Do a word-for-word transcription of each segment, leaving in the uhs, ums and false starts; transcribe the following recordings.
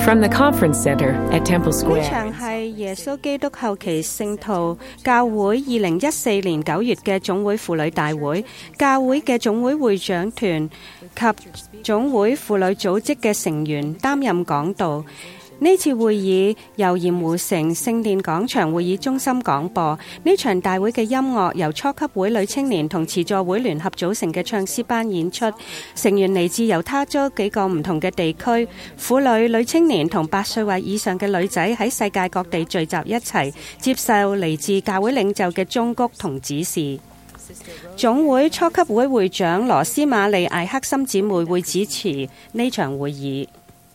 From the Conference Center at Temple 呢 Square. 場係耶穌基督後期聖徒教會二零一四年九月嘅總會婦女大會，教會嘅總會會長團及總會婦女組織嘅成員擔任講道。呢次會議由鹽湖城聖殿廣場會議中心廣播。呢場大會嘅音樂由初級會女青年同慈助會聯合組成嘅唱詩班演出，成員嚟自猶他州幾個唔同嘅地區，婦女、女青年同八歲或以上嘅女仔喺世界各地聚集一齊，接受嚟自教會領袖嘅忠告同指示。總會初級會會長羅斯瑪麗艾克森姊妹會主持呢場會議。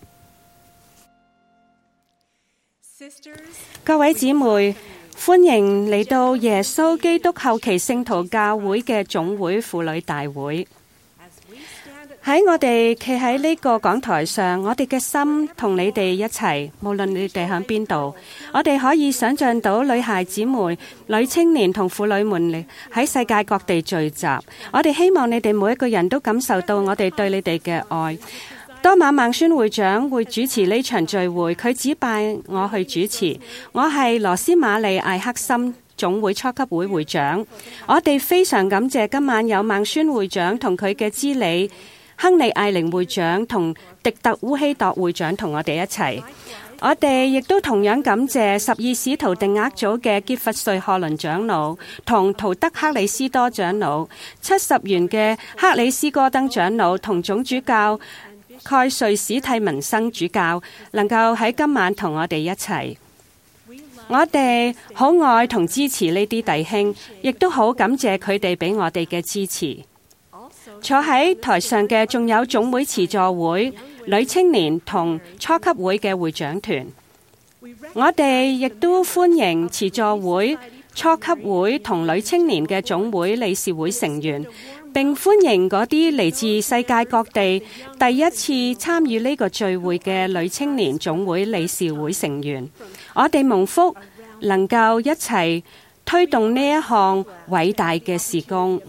各位姊妹，歡迎嚟到耶穌基督後期聖徒教會嘅總會婦女大會。喺我哋企喺呢個講台上，我哋嘅心同你哋一齊，無論你哋喺邊度，我哋可以想象到女孩姊妹、女青年同婦女們喺世界各地聚集。我哋希望你哋每一個人都感受到我哋對你哋嘅愛。多馬孟孫會長會主持呢場聚會，佢指派我去主持。我係羅斯瑪麗艾克森總會初級會會長。我哋非常感謝今晚有孟孫會長同佢嘅支理亨利艾玲會長同迪特烏希鐸會長同我哋一齊。我哋亦都同樣感謝十二使徒定額組嘅傑弗瑞賀倫長老同圖德克里斯多長老、七十元嘅克里斯哥登長老同總主教蓋瑞史蒂文生主教能夠喺今晚同我哋一齊。我哋好愛同支持呢啲弟兄，亦都好感謝佢哋俾我哋嘅支持。坐喺台上嘅仲有總會慈助會、女青年同初級會嘅會長團。我哋亦都歡迎慈助會、初級會同女青年嘅總會理事會成員，並歡迎嗰啲嚟自世界各地第一次參與呢個聚會嘅女青年總會理事會成員。我哋蒙福能夠一齊推動呢一項偉大嘅事工。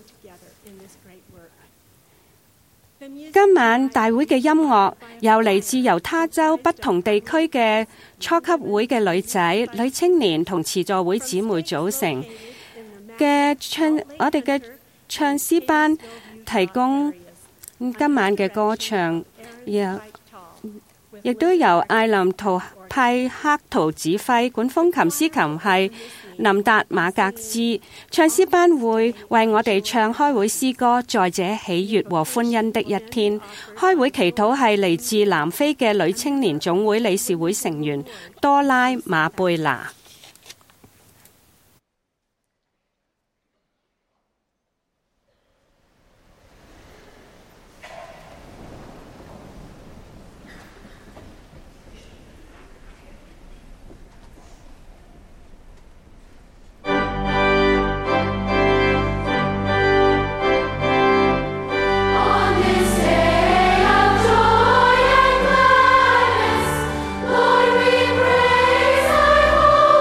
今晚大會嘅音樂由嚟自猶他州不同地區嘅初級會嘅女仔、女青年同慈助會姊妹組成嘅唱，我哋嘅唱詩班提供今晚嘅歌唱，亦都由艾林圖派克圖指揮，管風琴司琴係林達馬格茲。唱詩班會為我哋唱開會詩歌，在這喜悅和歡欣的一天。開會祈禱係嚟自南非嘅女青年總會理事會成員多拉馬貝拿。 Lord, we praise our holy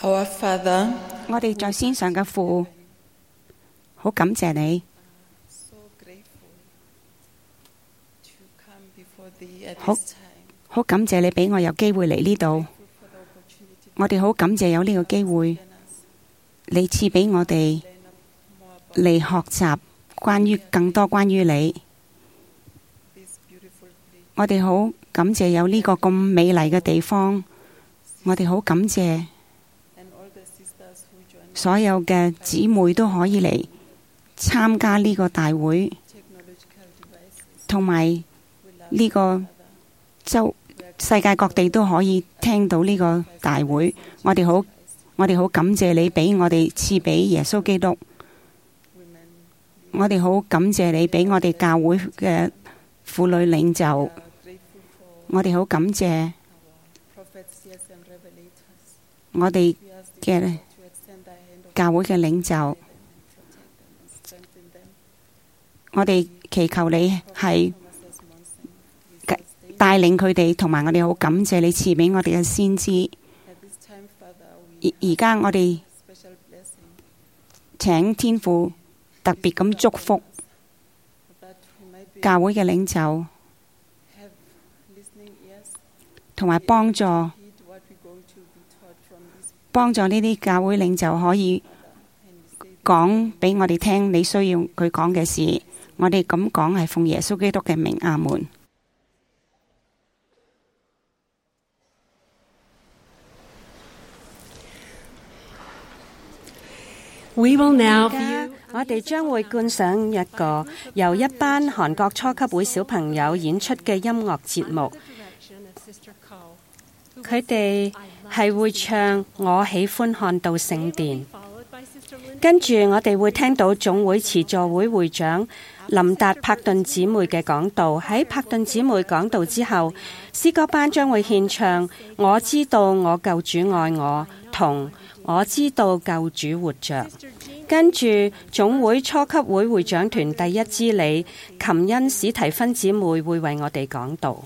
Our Father, 我哋在天上嘅父，好感謝你， so grateful to come before Thee at 好 this time. 好感謝你俾我有機會嚟呢度。 For the opportunity 我哋好感謝有呢個機會， to us, 你賜俾我哋 learn more about 嚟學習關於更多關於你。 this beautiful place. 我哋好感謝有呢個咁美麗嘅地方，我哋好感謝 And all the sisters who join us, 所有嘅姊妹都可以嚟參加呢個大會， technological devices. 同埋 We love 呢個 Father. 周世界各地都可以聽到呢個大會。我哋好，我哋好感謝你俾我哋賜俾耶穌基督。 Women, 我哋好感謝你俾我哋教會嘅婦女領袖。 are grateful for 我哋好感謝 our prophets, yes, and revelators. 我哋 We ask Thee, 嘅 Lord, to extend Thy hand of 教會嘅領袖。 them and protect them and strengthen them. 我哋祈求你係 Thomas S. Monson, we 帶 sustain. 帶領佢哋，同埋我哋好感謝你賜俾我哋嘅先知。 At this time, Father, 而 we 而家我哋 special blessing 請天父特別咁祝福 that we might be 教會嘅領袖， have listening ears, 同埋幫助 heed what we're going to be taught from this 幫助呢啲教會領袖可以 and we say 講俾我哋聽你需要佢講嘅事。我哋咁講係奉耶穌基督嘅名，阿門。 We will now 而家 view 我哋將會觀賞一個由一班韓國初級會小朋友演出嘅音樂節目。 佢哋係會唱《我喜歡看到聖殿》，跟住我哋會聽到總會慈助會會長林達柏頓姊妹嘅講道。喺柏頓姊妹講道之後，詩歌班將會獻唱《我知道我救主愛我》同《我知道救主活着》。跟住總會初級會會長團第一支理琴恩史提芬姊妹會為我哋講道。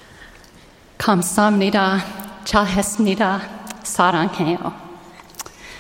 감사합니다. 잘했습니다. 사랑해요. 大家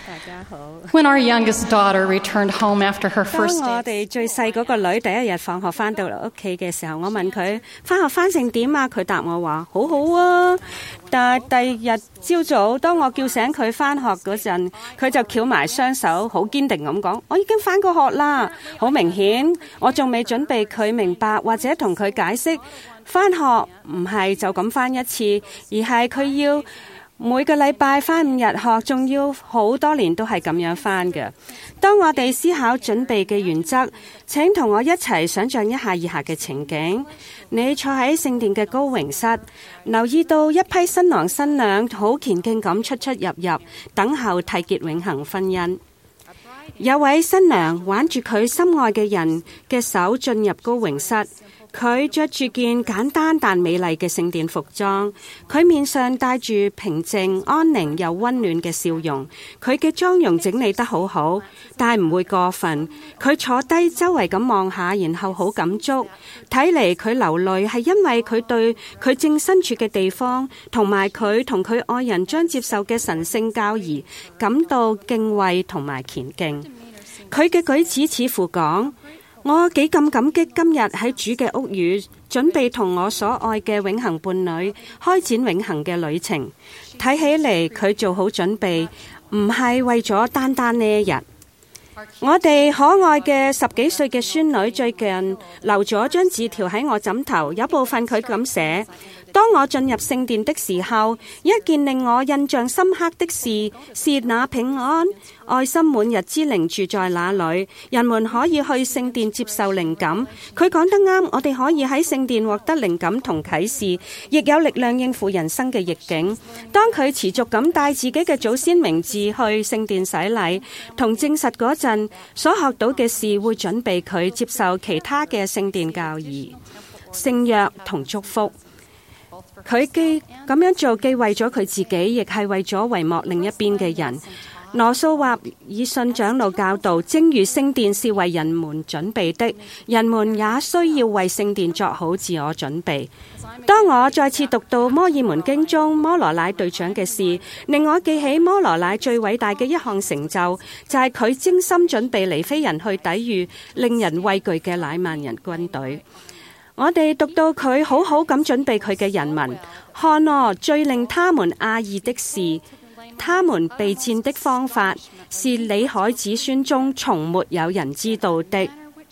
家好。 When our youngest daughter returned home after her 當 first 我 day, 哋最細嗰個女第一日放學翻到嚟屋企嘅時候，我問佢翻學翻成點啊？佢答我話好好啊。但係第二日朝早，當我叫醒佢翻學嗰陣，佢就翹埋雙手，好堅定咁講：我已經翻過學啦。好明顯，我仲未準備佢明白或者同佢解釋，翻學唔係就咁翻一次，而係佢要每個禮拜返五日學，仲要好多年都係咁樣返嘅。當我哋思考準備嘅原則，請同我一齊想象一下以下嘅情景：你坐喺聖殿嘅高榮室，留意到一批新郎新娘好虔敬咁出出入入，等候締結永恆婚姻。有位新娘挽住佢心愛嘅人嘅手進入高榮室。佢着住件簡單但美麗嘅聖殿服裝，佢面上帶住平靜、安寧又溫暖嘅笑容。佢嘅妝容整理得好好，但唔會過分。佢坐低周圍咁望下，然後好感觸。睇嚟佢流淚係因為佢對佢正身處嘅地方，同埋佢同佢愛人將接受嘅神聖教義感到敬畏同埋虔敬。佢嘅舉止似乎講：我幾咁感激今日喺主嘅屋宇，準備同我所愛嘅永恆伴侶開展永恆嘅旅程。睇起嚟佢做好準備，唔係為咗單單呢一日。我哋可愛嘅十幾歲嘅孫女最近留咗張字條喺我枕頭，有部分佢咁寫：當我進入聖殿的時候，一件令我印象深刻的事是那平安、愛心滿日之靈住在那裏，人們可以去聖殿接受靈感。佢講得啱，我哋可以喺聖殿獲得靈感同啟示，亦有力量應付人生嘅逆境。當佢持續咁帶自己嘅祖先名字去聖殿洗禮同證實嗰陣，所學到嘅事會準備佢接受其他嘅聖殿教義、聖約同祝福。佢既咁樣做，既為咗佢自己，亦係為咗遺幕另一邊嘅人。羅素話：以信長老教導，正如聖殿是為人們準備的，人們也需要為聖殿作好自我準備。當我再次讀到摩爾門經中摩羅乃隊長嘅事，令我記起摩羅乃最偉大嘅一項成就，就係佢精心準備尼非人去抵禦令人畏懼嘅乃縵人軍隊。我哋讀到佢好好咁準備佢嘅人民，看哦，最令他們訝異的是，他們備戰的方法是李海子孫中從沒有人知道的。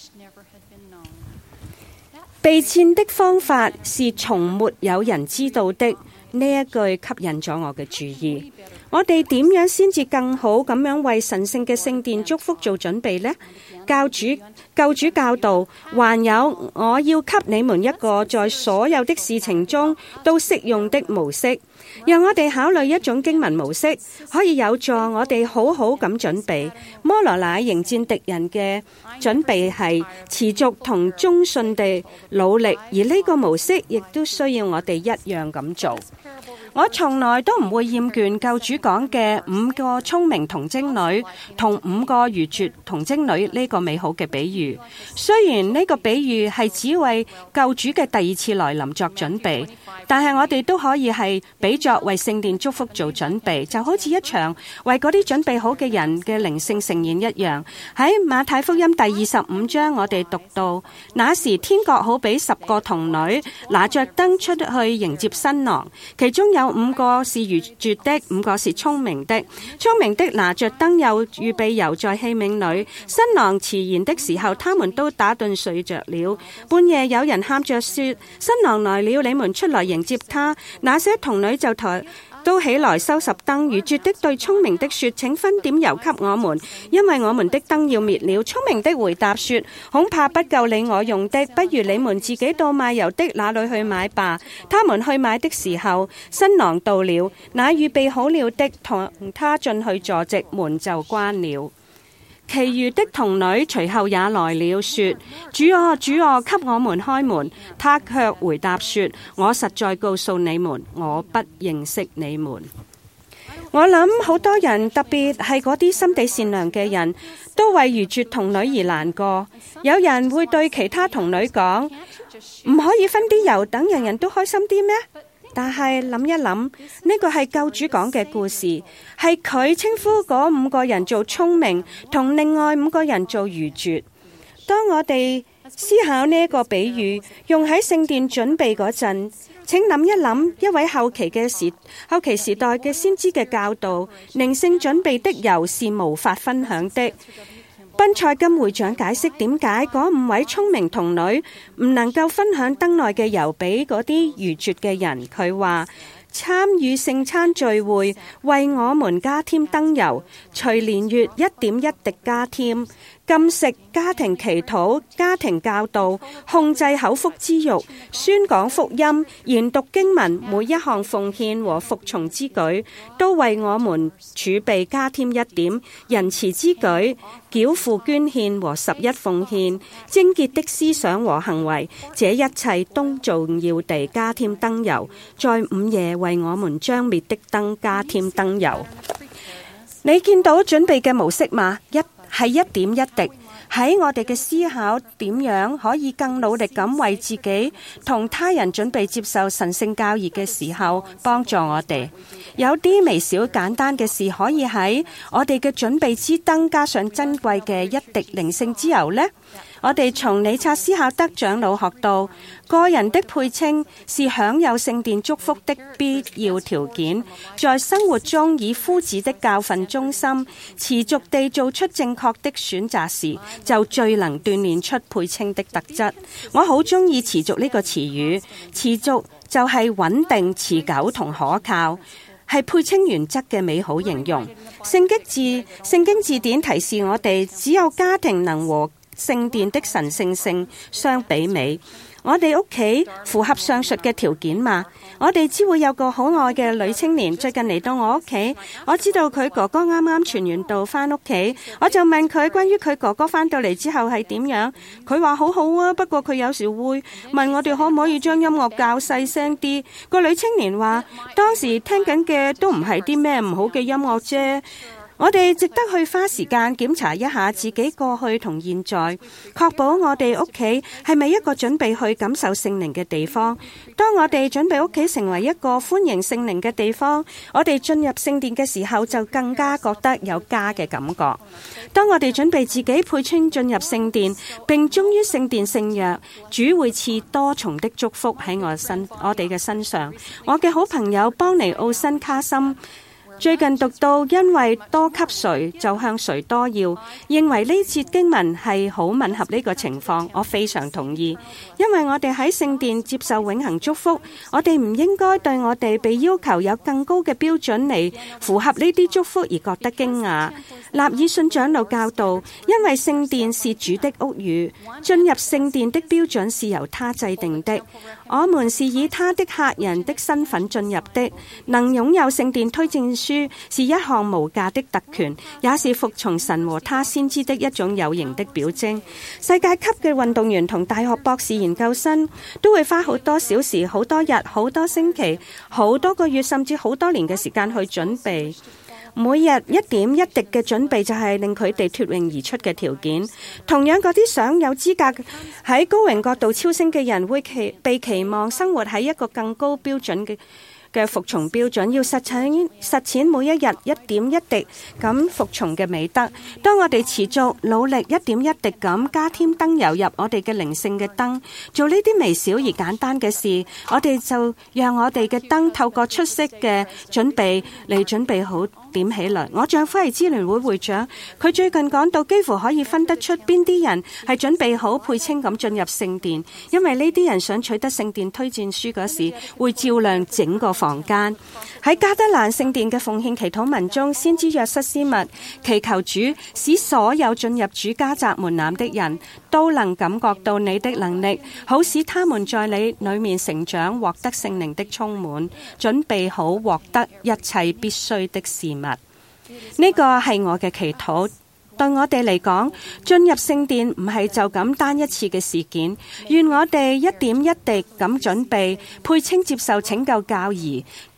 備戰的方法是從沒有人知道的，呢一句吸引咗我嘅注意。我哋點樣先至更好咁樣為神聖嘅聖殿祝福做準備呢？教主救主教導，還有我要給你們一個在所有的事情中都適用的模式，讓我哋考慮一種經文模式，可以有助我哋好好咁準備。摩羅乃迎戰敵人嘅準備係持續同忠信地努力，而呢個模式亦都需要我哋一樣咁做。我從來都唔會厭倦救主講嘅五個聰明童貞女同五個愚拙童貞女呢個美好嘅比喻。雖然呢個比喻係只為救主嘅第二次來臨作準備，但係我哋都可以係比作為聖殿祝福做準備，就好似一場為嗰啲準備好嘅人嘅靈性盛宴一樣。喺馬太福音第二十五章，我哋讀到，那時天國好比十個童女拿着燈出去迎接新郎，其中有有五個是愚拙的，五個是聰明的。聰明的拿着燈，又預備油在器皿裏。新郎遲延的時候，他們都打盹睡着了。半夜有人喊着說：新郎來了，你們出來迎接他。那些童女就抬都起來收拾燈。愚拙的對聰明的說：請分點油給我們，因為我們的燈要滅了。聰明的回答說：恐怕不夠你我用的，不如你們自己到賣油的那裏去買吧。他們去買的時候，新郎到了，那預備好了的同他進去坐席，門就關了。其餘的童女隨後也來了，說：主啊，主啊，給我們開門。他卻回答說：我實在告訴你們，我不認識你們。我諗好多人，特別係嗰啲心地善良嘅人，都為愚拙童女而難過。有人會對其他童女講：唔可以分啲油，等人人都開心啲咩？ 但係諗一諗，呢個係救主講嘅故事，係佢稱呼嗰五個人做聰明，同另外五個人做愚拙。當我哋思考呢一個比喻用喺聖殿準備嗰陣，請諗一諗一位後期嘅時後期時代嘅先知嘅教導，靈性準備的油是無法分享的。賓賽金會長解釋點解嗰五位聰明童女唔能夠分享燈內嘅油俾嗰啲愚拙嘅人。佢話參與聖餐聚會為我們加添燈油，隨年月一點一滴加添。禁食、家庭祈禱、家庭教導、控制口腹之欲、宣講福音、研讀經文，每一項奉獻和服從之舉，都為我們儲備加添一點。仁慈之舉、繳付捐獻和十一奉獻、貞潔的思想和行為，這一切都重要地加添燈油，在午夜為我們將滅的燈加添燈油。你見到準備嘅模式嗎？一係一點一滴，喺我哋嘅思考點樣可以更努力咁為自己同他人準備接受神聖教義嘅時候，幫助我哋。有啲微小簡單嘅事可以喺我哋嘅準備之燈加上珍貴嘅一滴靈性之油呢？我哋從理察斯考德長老學到，個人的配稱是享有聖殿祝福的必要條件。在生活中以夫子的教訓中心，持續地做出正確的選擇時，就最能鍛煉出配稱的特質。我好中意持續呢個詞語，持續就係穩定、持久同可靠，係配稱原則嘅美好形容。聖經字聖經字典提示我哋，只有家庭能和聖殿的神聖性相比美。我哋屋企符合上述嘅條件嘛？我哋只會有個可愛嘅女青年最近嚟到我屋企，我知道佢哥哥啱啱傳完道翻屋企，我就問佢關於佢哥哥翻到嚟之後係點樣。佢話好好啊，不過佢有時會問我哋可唔可以將音樂較細聲啲。個女青年話當時聽緊嘅都唔係啲咩唔好嘅音樂啫。我哋值得去花時間檢查一下自己過去同現在，確保我哋屋企係咪一個準備去感受聖靈嘅地方。當我哋準備屋企成為一個歡迎聖靈嘅地方，我哋進入聖殿嘅時候就更加覺得有家嘅感覺。當我哋準備自己配稱進入聖殿，並忠於聖殿聖約，主會賜多重的祝福喺我身我哋嘅身上。我嘅好朋友邦尼奧辛卡森最近讀到因為多給誰就向誰多要，認為呢節經文係好吻合呢個情況，我非常同意。因為我哋喺聖殿接受永恆祝福，我哋唔應該對我哋被要求有更高嘅標準嚟符合呢啲祝福而覺得驚訝。納爾遜長老教導，因為聖殿是主的屋宇，進入聖殿的標準是由他制定的，我們是以他的客人的身份進入的，能擁有聖殿推薦書是一項無價的特權，也是服從神和他先知的一種有形的表徵。世界級嘅運動員同大學博士研究生都會花好多小時、好多日、好多星期、好多個月，甚至好多年嘅時間去準備。每日一點一滴嘅準備就係令佢哋脫穎而出嘅條件。同樣，嗰啲想有資格喺高榮國度超升嘅人，會期被期望生活喺一個更高標準嘅嘅服從標準，要實踐實踐每一日一點一滴咁服從嘅美德。當我哋持續努力一點一滴咁加添燈油入我哋嘅靈性嘅燈，做呢啲微小而簡單嘅事，我哋就讓我哋嘅燈透過出色嘅準備嚟準備好點起來。我丈夫係支聯會會長，佢最近講到幾乎可以分得出邊啲人係準備好配稱咁進入聖殿，因為呢啲人想取得聖殿推薦書嗰時會照亮整個房間。喺加德蘭聖殿嘅奉獻祈禱文中，先知約瑟斯默祈求主使所有進入主家宅門檻的人都能感覺到你的能力，好使他們在你裏面成長，獲得聖靈的充滿，準備好獲得一切必須的事物。呢個係我嘅祈禱。對我哋嚟講，進入聖殿唔係就咁單一次嘅事件。願我哋一點一滴咁準備，配稱接受拯救教義，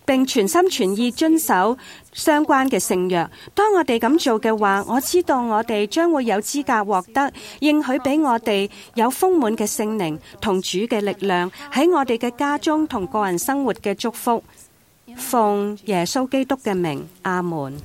並全心全意遵守相關嘅聖約。當我哋咁做嘅話，我知道我哋將會有資格獲得應許俾我哋有豐滿嘅聖靈同主嘅力量喺我哋嘅家中同個人生活嘅祝福。奉耶穌基督嘅名，阿門。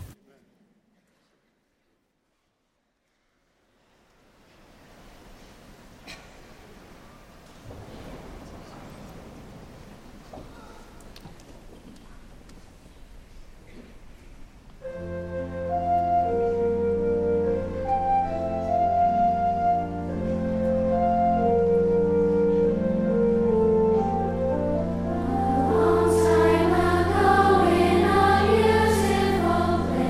Long time ago in a beautiful place.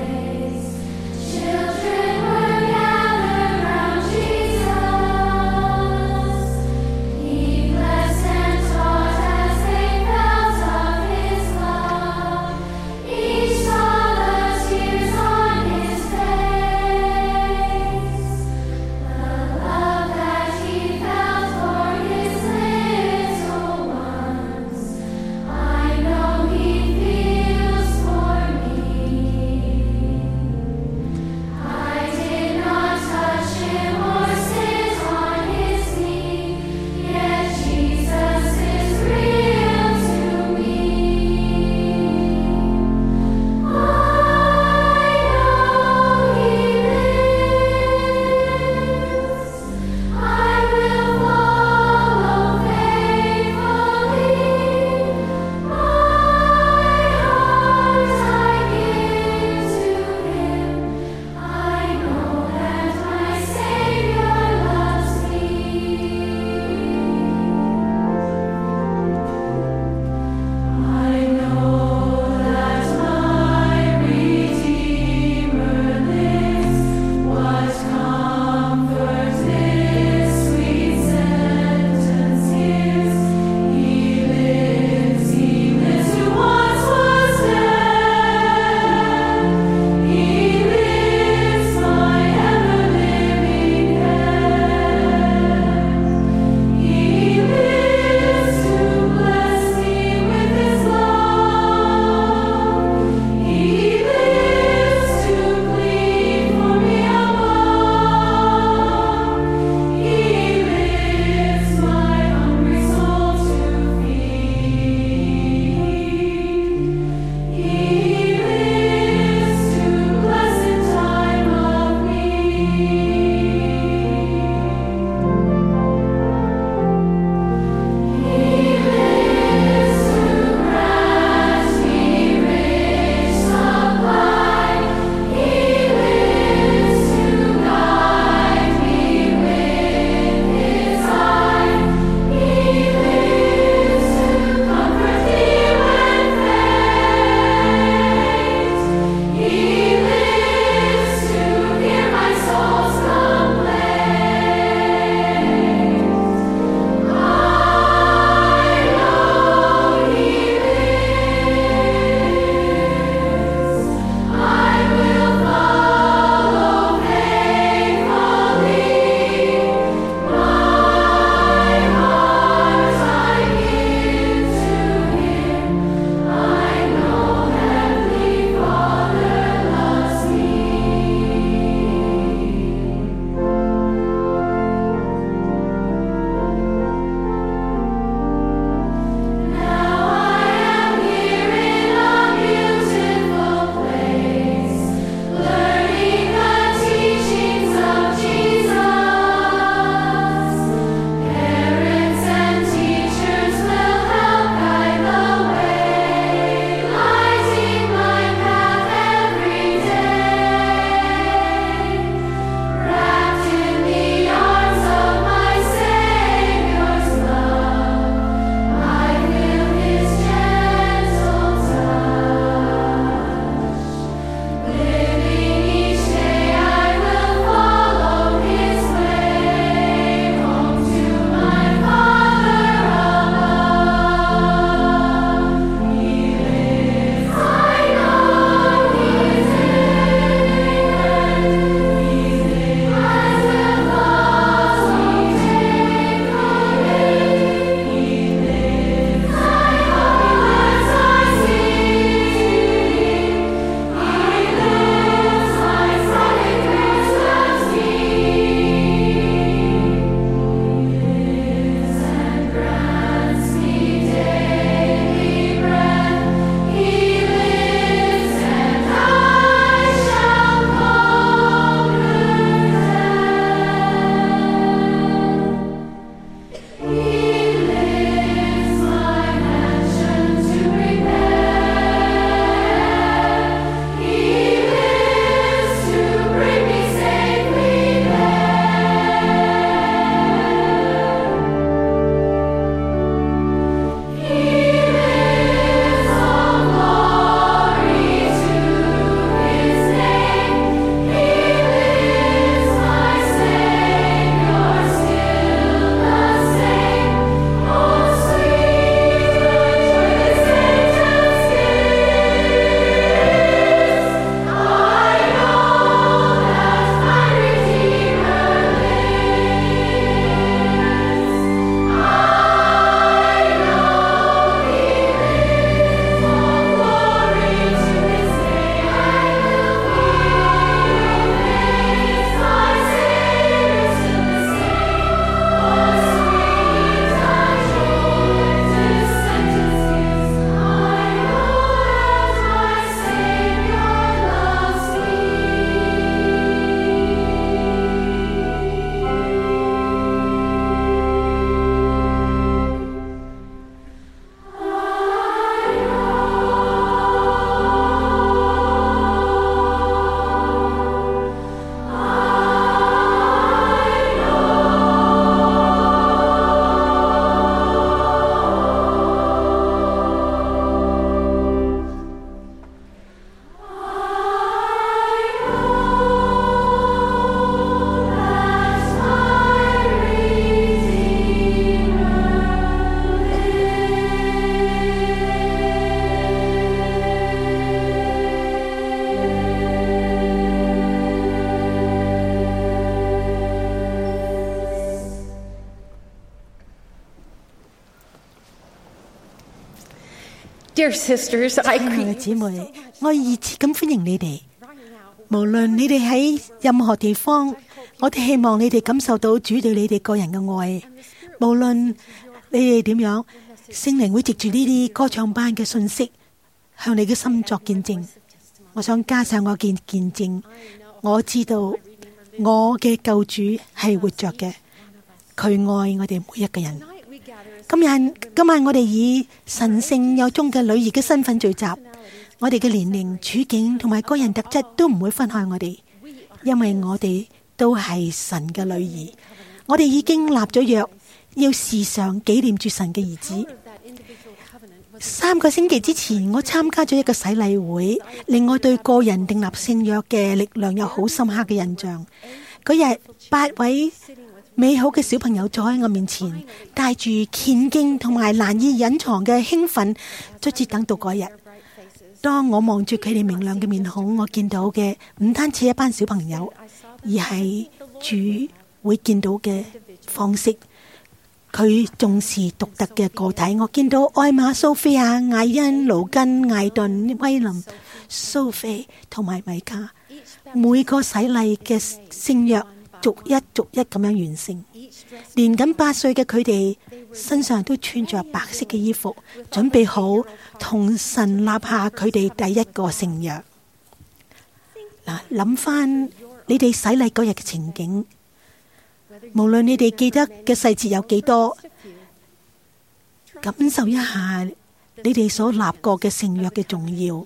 Dear sisters, I 親愛嘅 greet 姊妹，我熱切咁歡迎你哋。無論你哋喺任何地方，我哋希望你哋感受到主對你哋個人嘅愛。無論你哋點樣，聖靈會藉住呢啲歌唱班嘅信息，向你嘅心作見證。我想加上我嘅見證，我知道我嘅救主係活着嘅，佢愛我哋每一個人。今日今晚我哋以神聖有宗嘅女兒嘅身份聚集，我哋嘅年齡、處境同埋個人特質都唔會分開我哋，因為我哋都係神嘅女兒。我哋已經立咗約，要時常紀念住神嘅兒子。三個星期之前，我參加咗一個洗禮會，令我對個人訂立聖約嘅力量有好深刻嘅印象。嗰日八位美好嘅小朋友坐喺我面前，帶住虔敬同埋難以隱藏嘅興奮，卒之等到嗰日。當我望住佢哋明亮嘅面孔，我見到嘅唔單止一班小朋友，而係主會見到嘅方式。佢重視獨特嘅個體。我見到艾瑪、蘇菲亞、艾恩、勞根、艾頓、威林、蘇菲同埋米卡，每個洗禮嘅聖約逐一逐一咁樣完成。年僅八歲嘅佢哋身上都穿着白色嘅衣服，準備好同神立下佢哋第一個聖約。嗱，諗翻你哋洗禮嗰日嘅情景，無論你哋記得嘅細節有幾多，感受一下你哋所立過嘅聖約嘅重要。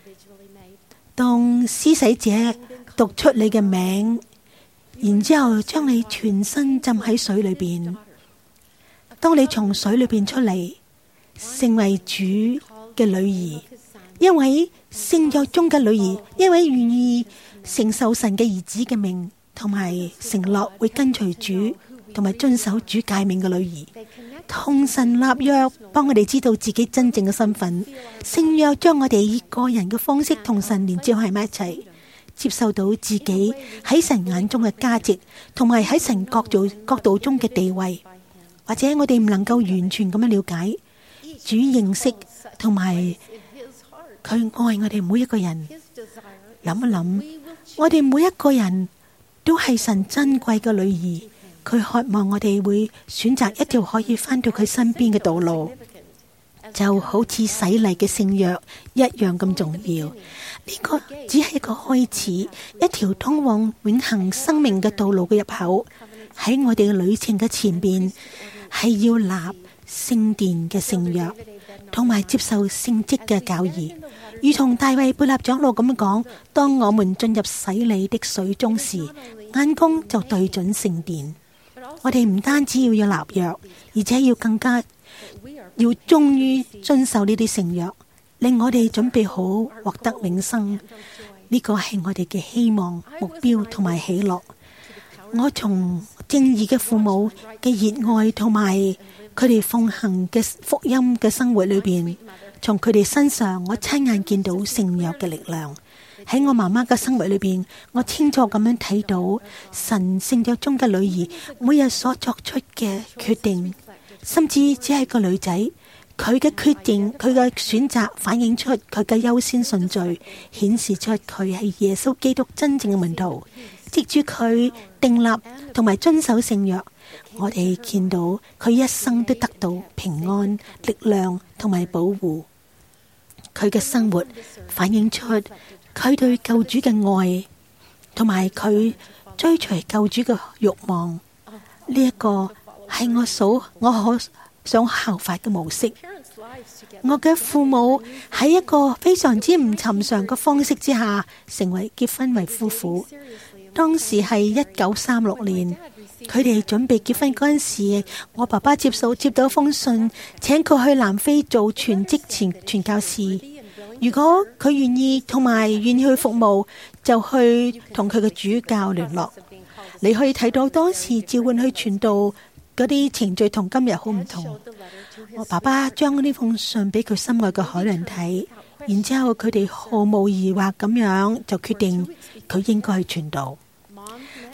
當施洗者讀出你嘅名，然之後將你全身浸喺水裏邊，當你從水裏邊出嚟，成為主嘅女兒，一位聖約中嘅女兒，一位願意承受神嘅兒子嘅命，同埋承諾會跟隨主同埋遵守主誡命嘅女兒，同神立約，幫我哋知道自己真正嘅身份。聖約將我哋以個人嘅方式同神連接喺埋一齊，接受到自己喺神眼中嘅價值，同埋喺神角度角度中嘅地位。或者我哋唔能夠完全咁樣了解主認識同埋佢愛我哋每一個人。諗一諗，我哋每一個人都係神珍貴嘅女兒，佢渴望我哋會選擇一條可以返到佢身邊嘅道路，就好似洗禮嘅聖約一樣咁重要。呢個只係一個開始，一條通往永恆生命嘅道路嘅入口。喺我哋嘅旅程嘅前邊，係要立聖殿嘅聖約，同埋接受聖職嘅教義。如同大衛貝納長老咁講，當我們進入洗禮的水中時，眼光就對準聖殿。我哋唔單止要有立約，而且要更加要忠於遵守呢啲聖約，令我哋準備好獲得永生。呢個係我哋嘅希望、目標同埋喜樂。我從正義嘅父母嘅熱愛同埋佢哋奉行嘅福音嘅生活裏邊，從佢哋身上我親眼見到聖約嘅力量。喺我媽媽嘅生活裏邊，我清楚咁樣睇到神聖約中嘅女兒每日所作出嘅決定，甚至只係個女仔，佢嘅決定，佢嘅選擇反映出佢嘅優先順序，顯示出佢係耶穌基督真正嘅門徒。藉住佢訂立同埋遵守聖約，我哋見到佢一生都得到平安、力量同埋保護。佢嘅生活反映出佢對救主嘅愛，同埋佢追隨救主嘅慾望。呢一個係我數我好想效法嘅模式。我嘅父母喺一個非常之唔尋常嘅方式之下，成為結婚為夫婦。當時係一九三六年，佢哋準備結婚嗰陣時，我爸爸接受接到一封信，請佢去南非做全職傳傳教士。如果佢願意同埋願意去服務，就去同佢嘅主教聯絡。你可以睇到當時召喚去傳道嗰啲程序同今日好唔同。我爸爸將呢封信俾佢心愛嘅海倫睇，然之後佢哋毫無疑惑咁樣就決定佢應該去傳道。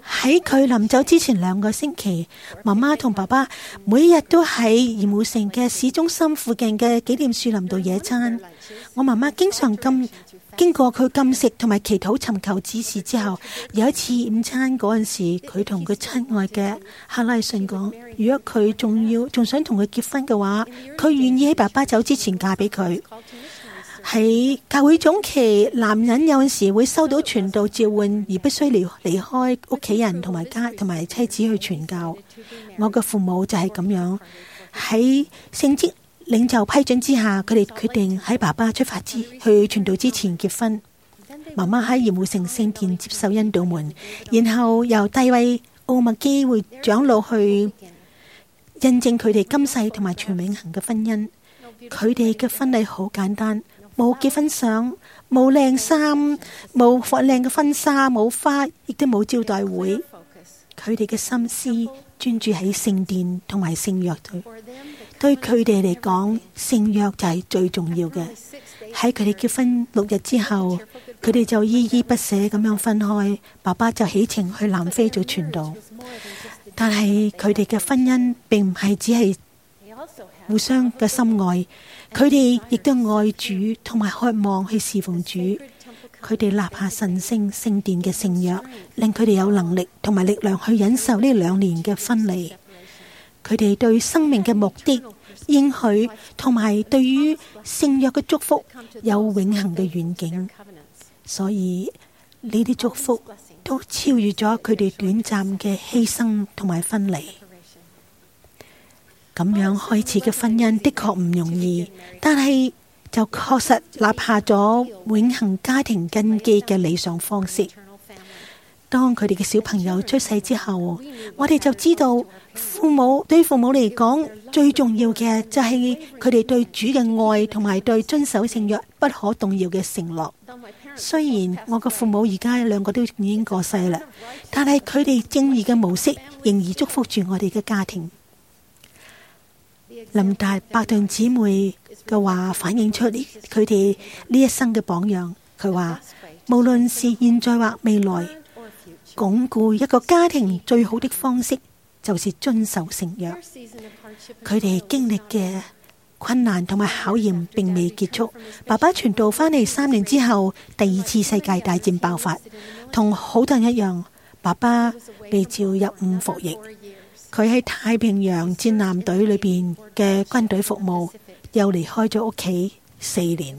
喺佢臨走之前兩個星期，媽媽同爸爸每日都喺鹽湖城嘅市中心附近嘅紀念樹林度野餐。我媽媽經常禁經過佢禁食同埋祈禱尋求指示之後，有一次午餐嗰陣時，佢同佢親愛嘅哈拉遜講，如果佢仲要仲想同佢結婚嘅話，佢願意喺爸爸走之前嫁俾佢。喺教會總期，男人有陣時會收到傳道召喚，而必須離離開屋企人同埋家同埋妻子去傳教。我嘅父母就係咁樣，喺聖職領袖批准之下，佢哋決定喺爸爸出發之去傳道之前結婚。媽媽喺鹽湖城聖殿接受恩導門，然後由大衛奧麥基會長老去印證佢哋今世同埋全永恆嘅婚姻。佢哋嘅婚禮好簡單。冇結婚相，冇靚衫，冇靚嘅婚紗，冇花，亦都冇招待會。佢哋嘅心思專注喺聖殿同埋聖約度。對佢哋嚟講，聖約就係最重要嘅。喺佢哋結婚六日之後，佢哋就依依不捨咁樣分開。爸爸就起程去南非做傳道，但係佢哋嘅婚姻並唔係只係互相嘅深愛。佢哋亦都愛主，同埋渴望去侍奉主。佢哋立下神聖聖殿嘅聖約，令佢哋有能力同埋力量去忍受呢兩年嘅分離。佢哋對生命嘅目的、應許同埋對於聖約嘅祝福有永恆嘅願景，所以呢啲祝福都超越咗佢哋短暫嘅犧牲同埋分離。咁樣開始嘅婚姻的確唔容易，但係就確實立下咗永恆家庭根基嘅理想方式。當佢哋嘅小朋友出世之後，我哋就知道父母對父母嚟講最重要嘅就係佢哋對主嘅愛同埋對遵守聖約不可動搖嘅承諾。雖然我嘅父母而家兩個都已經過世啦，但係佢哋正義嘅模式仍然祝福住我哋嘅家庭。林達伯頓姊妹嘅話反映出佢哋呢一生嘅榜樣。佢話無論是現在或未來，鞏固一個家庭最好的方式就是遵守聖約。佢哋經歷嘅困難同埋考驗並未結束。爸爸傳道翻嚟三年之後，第二次世界大戰爆發，同好多人一樣，爸爸被召入伍服役。佢喺太平洋戰艦隊裏邊嘅軍隊服務，又離開咗屋企四年。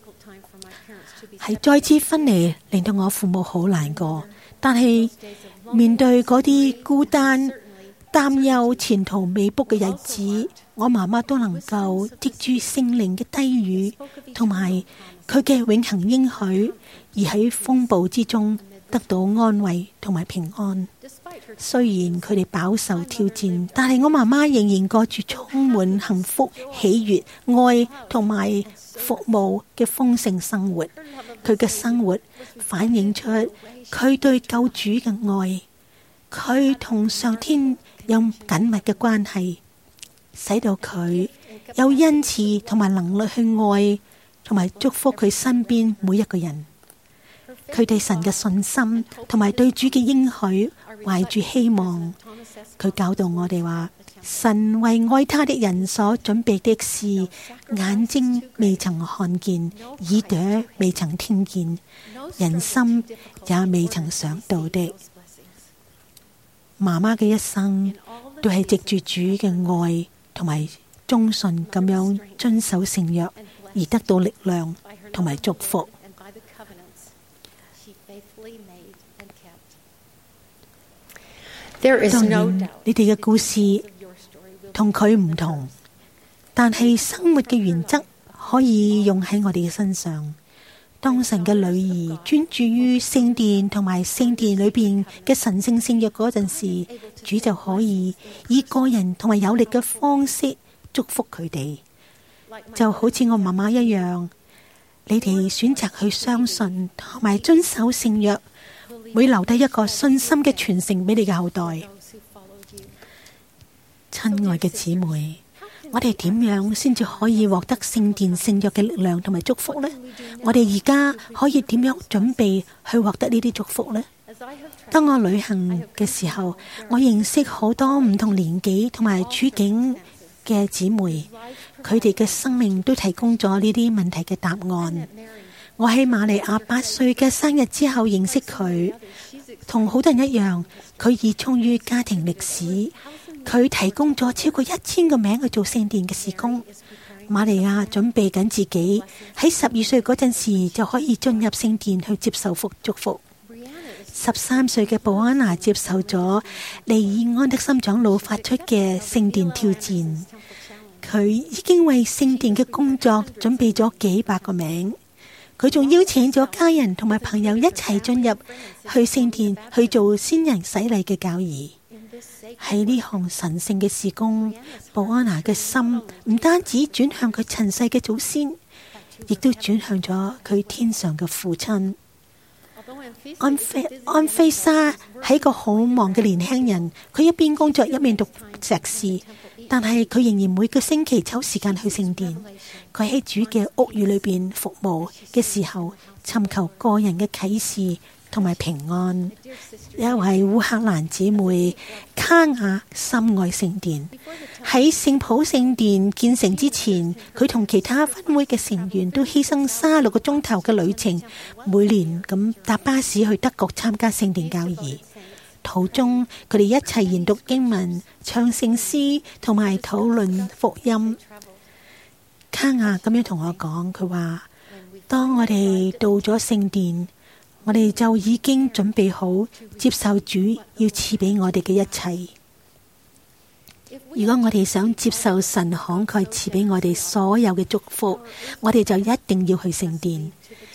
係再次分離，令到我父母好難過。但係面對嗰啲孤單、擔憂、前途未卜嘅日子，我媽媽都能夠藉住聖靈嘅低語，同埋佢嘅永恆應許，而喺風暴之中得到安慰同埋平安。雖然佢哋飽受挑戰，但係我媽媽仍然過住充滿幸福、喜悅、愛同埋服務嘅豐盛生活。佢嘅生活反映出佢對救主嘅愛，佢同上天有緊密嘅關係，使到佢有恩賜同埋能力去愛同埋祝福佢身邊每一個人。佢對神嘅信心同埋對主嘅應許懷住希望。佢教導我哋話，神為愛他的人所準備的事，眼睛未曾看見，耳朵未曾聽見，人心也未曾想到的。媽媽嘅一生都係藉住主嘅愛同埋忠信咁樣遵守聖約，而得到力量同埋祝福。當然，你哋嘅故事同佢唔同，但係生活嘅原則可以用喺我哋嘅身上。當神嘅女兒專注於聖殿同埋聖殿裏邊嘅神聖聖約嗰陣時，主就可以以個人同埋有力嘅方式祝福佢哋。就好似我媽媽一樣，你哋選擇去相信同埋遵守聖約，會留低一個信心嘅傳承俾你嘅後代。親愛嘅姊妹，我哋點樣先至可以獲得聖殿聖約嘅力量同埋祝福呢？我哋而家可以點樣準備去獲得呢啲祝福呢？ 當我旅行嘅時候，我認識好多唔同年紀同埋處境嘅姊妹，佢哋嘅生命都提供咗呢啲問題嘅答案。我喺瑪利亞八歲嘅生日之後認識佢，同好多人一樣，佢熱衷於家庭歷史。佢提供咗超過一千個名去做聖殿嘅事工。瑪利亞準備緊自己喺十二歲嗰陣時就可以進入聖殿去接受福祝福。十三歲嘅布安娜接受咗利爾安德森長老發出嘅聖殿挑戰，佢已經為聖殿嘅工作準備咗幾百個名。佢仲邀請咗家人同埋朋友一齊進入去聖殿去做先人洗禮嘅教義。喺呢項神聖嘅事工，布安娜嘅心唔單止轉向佢塵世嘅祖先，亦都轉向咗佢天上嘅父親。安菲安菲莎係個好忙嘅年輕人，佢一邊工作一邊讀碩士，但係佢仍然每個星期抽時間去聖殿。佢喺主嘅屋宇裏邊服務嘅時候，尋求個人嘅啟示同埋平安。一位烏克蘭姊妹卡雅深愛聖殿，喺聖普聖殿建成之前，佢同其他分會嘅成員都犧牲三十六個鐘頭嘅旅程，每年咁搭巴士去德國參加聖殿教義。途中佢哋一齊研讀經文、唱聖詩同埋討論福音。卡雅咁樣同我講，佢話當我哋到咗聖殿，我哋就已經準備好接受主要賜俾我哋嘅一切。如果我哋想接受神慷慨賜俾我哋所有嘅祝福，我哋就一定要去聖殿。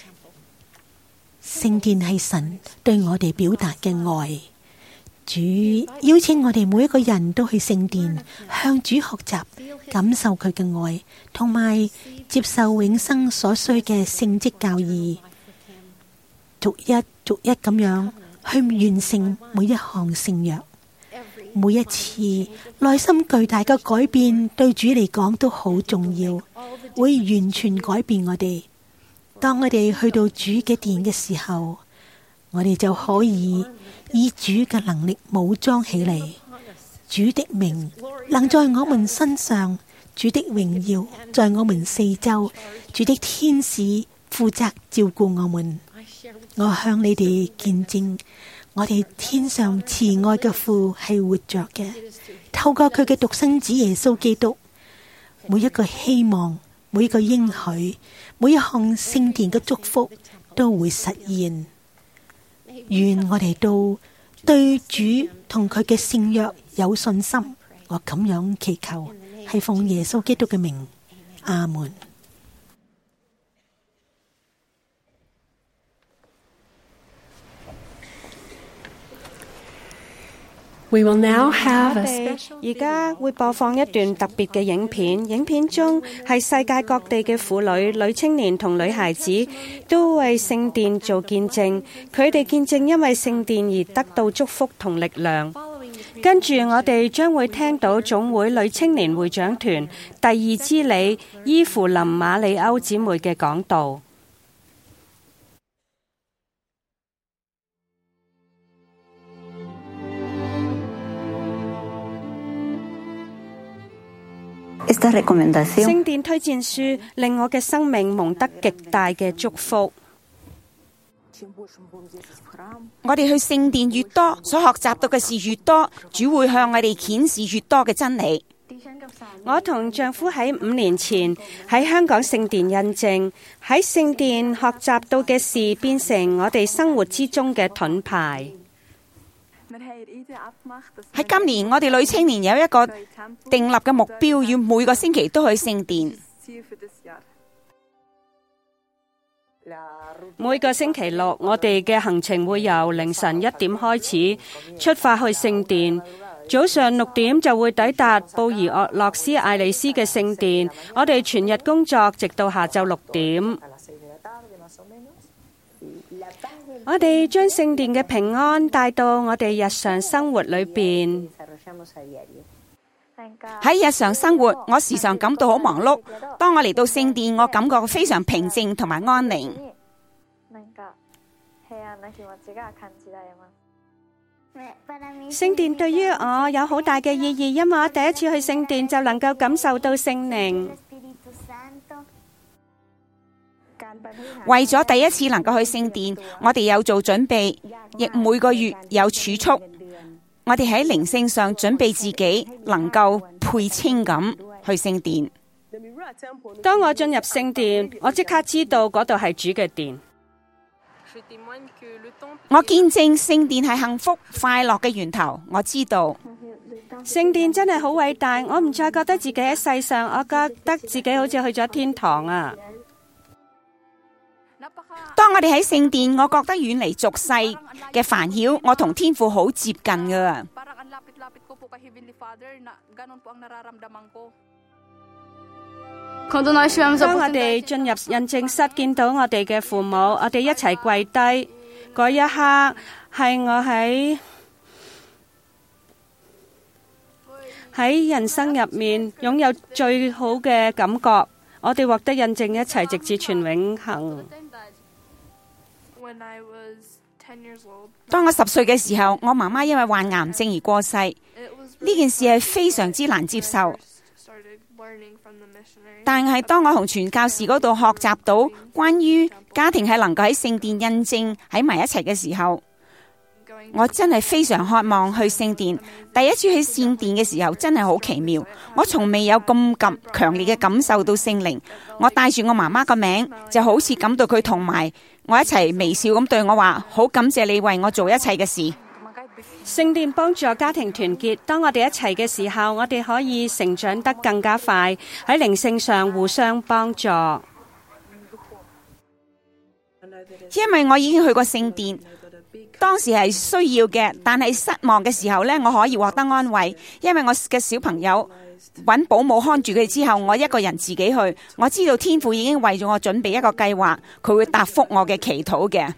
聖殿係神對我哋表達嘅愛。主邀請我哋每一個人都去聖殿，向主學習，感受佢嘅愛，同埋接受永生所需嘅聖職教義，逐一逐一咁樣去完成每一項聖約。每一次內心巨大嘅改變對主嚟講都好重要，會完全改變我哋。當我哋去到主嘅殿嘅時候，我哋就可以以主嘅能力武裝起嚟。主的名能在我們身上，主的榮耀在我們四周，主的天使負責照顧我們。我向你哋見證，我哋天上慈愛嘅父係活着嘅，透過佢嘅獨生子耶穌基督，每一個希望，每一個應許，每一項聖殿嘅祝福都會實現。願我哋都對主同佢嘅聖約有信心。我咁樣祈求，係奉耶穌基督嘅名，阿門。 We will now have a 而家會播放一段特別嘅影片，影片中係世界各地嘅婦女、女青年同女孩子都為聖殿做見證，佢哋見證因為聖殿而得到祝福同力量。跟住我哋將會聽到總會女青年會長團第二支理伊芙琳馬里歐姊妹嘅講道。聖殿推薦書令我嘅生命蒙得極大嘅祝福。 我哋去聖殿越多，所學習到嘅事越多，主會向我哋顯示越多嘅真理。 我同丈夫喺五年前喺香港聖殿印證，喺聖殿學習到嘅事變成我哋生活之中嘅盾牌。 喺今年，我哋女青年有一個訂立嘅目標，要每個星期都去聖殿。 每個星期六，我哋嘅行程會由凌晨一點開始出發去聖殿，早上六點就會抵達布宜諾斯艾利斯嘅聖殿。我哋全日工作，直到下晝六點。我哋將聖殿嘅平安帶到我哋日常生活裏邊。 喺日常生活，我時常感到好忙碌。當我嚟到聖殿，我感覺非常平靜同埋安寧。 聖殿對於我有好大嘅意義，因為我第一次去聖殿就能夠感受到聖靈。 為咗第一次能夠去聖殿，我哋有做準備，亦每個月有儲蓄。我哋喺靈性上準備自己，能夠配稱咁去聖殿。 當我進入聖殿，我即刻知道嗰度係主嘅殿。 我見證聖殿係幸福快樂嘅源頭。我知道聖殿真係好偉大，我唔再覺得自己喺世上，我覺得自己好似去咗天堂啊！ 當我哋喺聖殿，我覺得遠離俗世嘅煩擾，我同天父好接近噶。 當我哋進入印證室，見到我哋嘅父母，我哋一齊跪低，嗰一刻係我喺喺人生入面擁有最好嘅感覺。我哋獲得印證，一齊直至全永恆。 當我十歲嘅時候，我媽媽因為患癌症而過世，呢件事係非常之難接受。但係當我同傳教士嗰度學習到關於家庭係能夠喺聖殿印證喺埋一齊嘅時候，我真係非常渴望去聖殿。第一次去聖殿嘅時候真係好奇妙，我從未有咁咁強烈嘅感受到聖靈。我帶住我媽媽個名，就好似感到佢同埋我一齊微笑咁對我話，好感謝你為我做一切嘅事。 聖殿幫助家庭團結，當我哋一齊嘅時候，我哋可以成長得更加快，喺靈性上互相幫助。 因為我已經去過聖殿，當時係需要嘅，但係失望嘅時候呢，我可以獲得安慰，因為我嘅小朋友揾保姆看住佢之後，我一個人自己去。我知道天父已經為咗我準備一個計劃，佢會答覆我嘅祈禱嘅。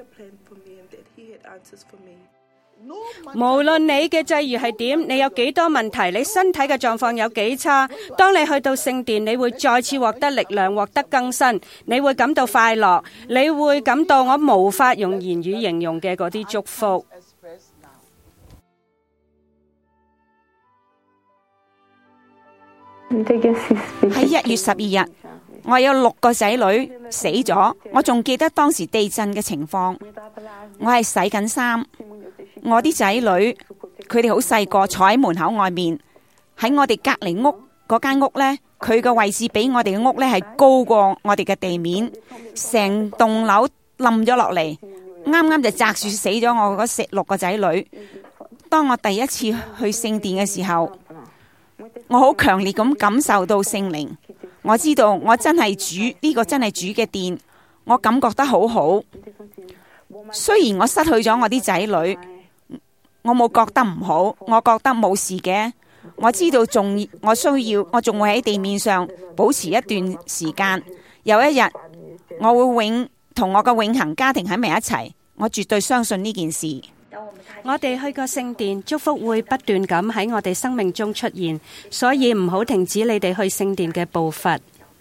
無論你嘅際遇係點，你有幾多問題，你身體嘅狀況有幾差，當你去到聖殿，你會再次獲得力量，獲得更新，你會感到快樂，你會感到我無法用言語形容嘅嗰啲祝福。 喺一月十二日，我有六個仔女死咗，我仲記得當時地震嘅情況。我係洗緊衫。我啲仔女佢哋好細個，坐喺門口外面。喺我哋隔籬屋嗰間屋呢，佢嘅位置比我哋嘅屋呢係高過我哋嘅地面，成棟樓冧咗落嚟，啱啱就砸住死咗我嗰四六個仔女。當我第一次去聖殿嘅時候，我好強烈咁感受到聖靈。我知道我真係主，呢個真係主嘅殿，我感覺得好好。雖然我失去咗我啲仔女，我冇覺得唔好，我覺得冇事嘅。我知道仲我需要，我仲會喺地面上保持一段時間。有一日我會永同我嘅永恆家庭喺埋一齊。我絕對相信呢件事。 我哋去過聖殿，祝福會不斷咁喺我哋生命中出現，所以唔好停止你哋去聖殿嘅步伐。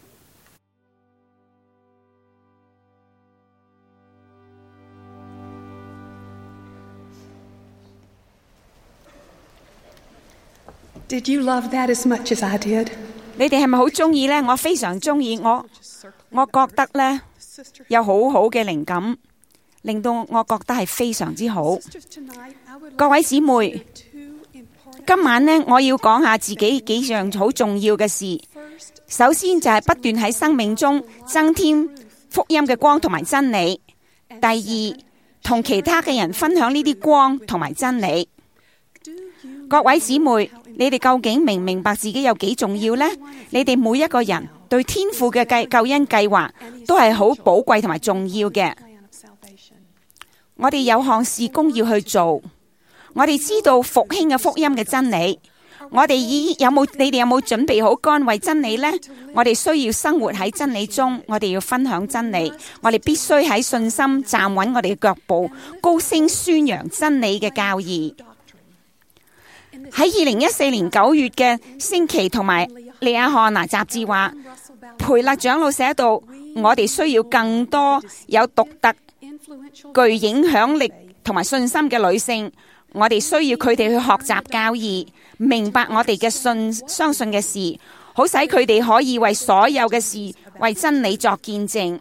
Did you love that as much as I did? 你哋係咪好中意呢？我非常中意，我我覺得呢有好好嘅靈感，令到我覺得係非常之好。各位姊妹，今晚呢我要講下自己幾樣好重要嘅事。首先就係不斷喺生命中增添福音嘅光同埋真理。第二，同其他嘅人分享呢啲光同埋真理。各位姊妹，你哋究竟明唔明白自己有幾重要呢？你哋每一個人對天父嘅計救恩計劃都係好寶貴同埋重要嘅。我哋有項事工要去做，我哋知道復興嘅福音嘅真理。我哋已有冇？你哋有冇準備好乾為真理呢？我哋需要生活喺真理中，我哋要分享真理。我哋必須喺信心站穩我哋嘅腳步，高聲宣揚真理嘅教義。喺二零一四年九月嘅星期同埋利亞漢娜雜誌話，培勒長老寫到，我哋需要更多有獨特、具影響力同埋信心嘅女性。 我哋需要佢哋去學習教義，明白我哋嘅信相信嘅事，好使佢哋可以為所有嘅事為真理作見證。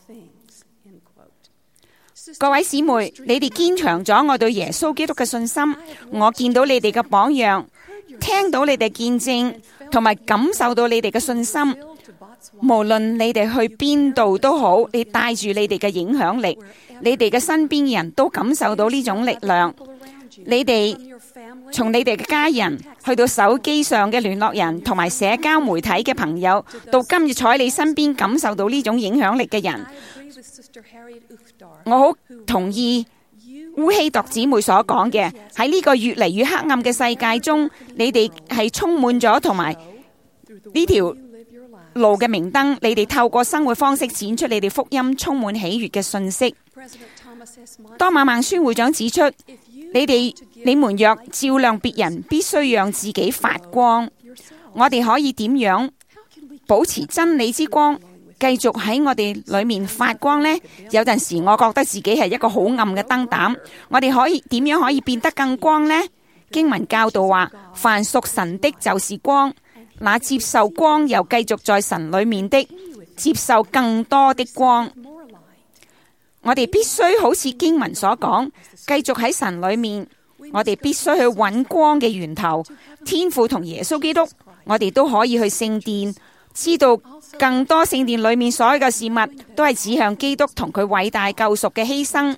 各位姊妹，你哋堅強咗我對耶穌基督嘅信心，我見到你哋嘅榜樣，聽到你哋見證，同埋感受到你哋嘅信心。無論你哋去邊度都好，你帶住你哋嘅影響力，你哋嘅身邊人都感受到呢種力量。你哋從你哋嘅家人，去到手機上嘅聯絡人，同埋社交媒體嘅朋友，到今日坐喺你身邊感受到呢種影響力嘅人。我好同意烏希鐸姊妹所講嘅，喺呢個越嚟越黑暗嘅世界中，你哋係充滿咗同埋呢條路嘅明燈，你哋透過生活方式展出你哋福音充滿喜悅嘅信息。多馬孟孫會長指出，你哋你們若照亮別人，必須讓自己發光。我哋可以點樣保持真理之光，繼續喺我哋裏面發光呢？有陣時我覺得自己係一個好暗嘅燈膽，我哋可以點樣可以變得更光呢？經文教導話，凡屬神的就是光，那接受光又繼續在神裏面的，接受更多的光。我哋必須好似經文所講，繼續喺神裏面。我哋必須去揾光嘅源頭，天父同耶穌基督。我哋都可以去聖殿，知道更多聖殿裏面所有嘅事物都係指向基督同佢偉大救贖嘅犧牲。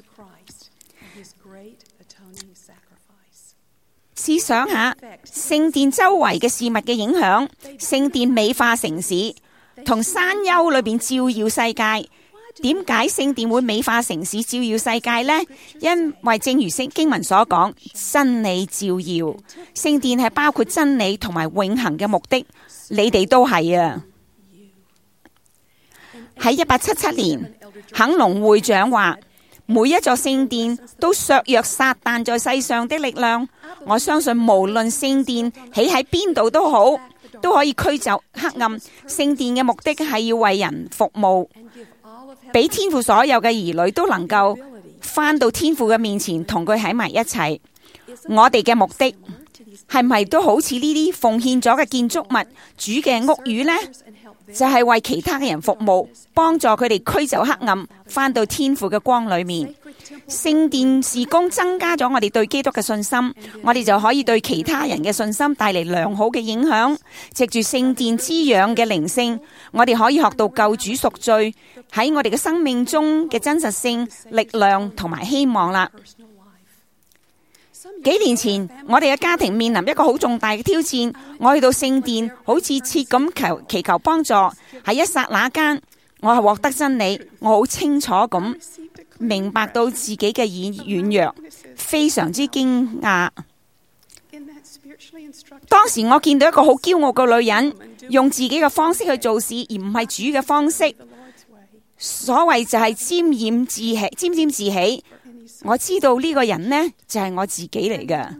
試想下聖殿周圍嘅事物嘅影響，聖殿美化城市，同山丘裏邊照耀世界。點解聖殿會美化城市、照耀世界呢？因為正如聖經文所講，真理照耀。聖殿係包括真理同埋永恆嘅目的，你哋都係啊。喺一八七七年，肯隆會長話，每一座聖殿都削弱撒旦在世上的力量。我相信無論聖殿起喺邊度都好，都可以驅走黑暗。聖殿嘅目的係要為人服務，俾天父所有嘅兒女都能夠返到天父嘅面前，同佢喺埋一齊。我哋嘅目的係咪都好似呢啲奉獻咗嘅建築物、主嘅屋宇呢？就係為其他嘅人服務，幫助佢哋驅走黑暗，返到天父嘅光裏面。聖殿事工增加咗我哋對基督嘅信心，我哋就可以對其他人嘅信心帶嚟良好嘅影響。藉住聖殿滋養嘅靈性，我哋可以學到救主贖罪喺我哋嘅生命中嘅真實性、力量同埋希望啦。幾年前，我哋嘅家庭面臨一個好重大嘅挑戰。我去到聖殿，好似切咁求祈求幫助。喺一剎那間，我係獲得真理，我好清楚咁明白到自己嘅軟弱，非常之驚訝。當時我見到一個好驕傲嘅女人，用自己嘅方式去做事，而唔係主嘅方式。所謂就係沾染自喜，沾沾自喜。我知道呢個人呢，就係我自己嚟嘅。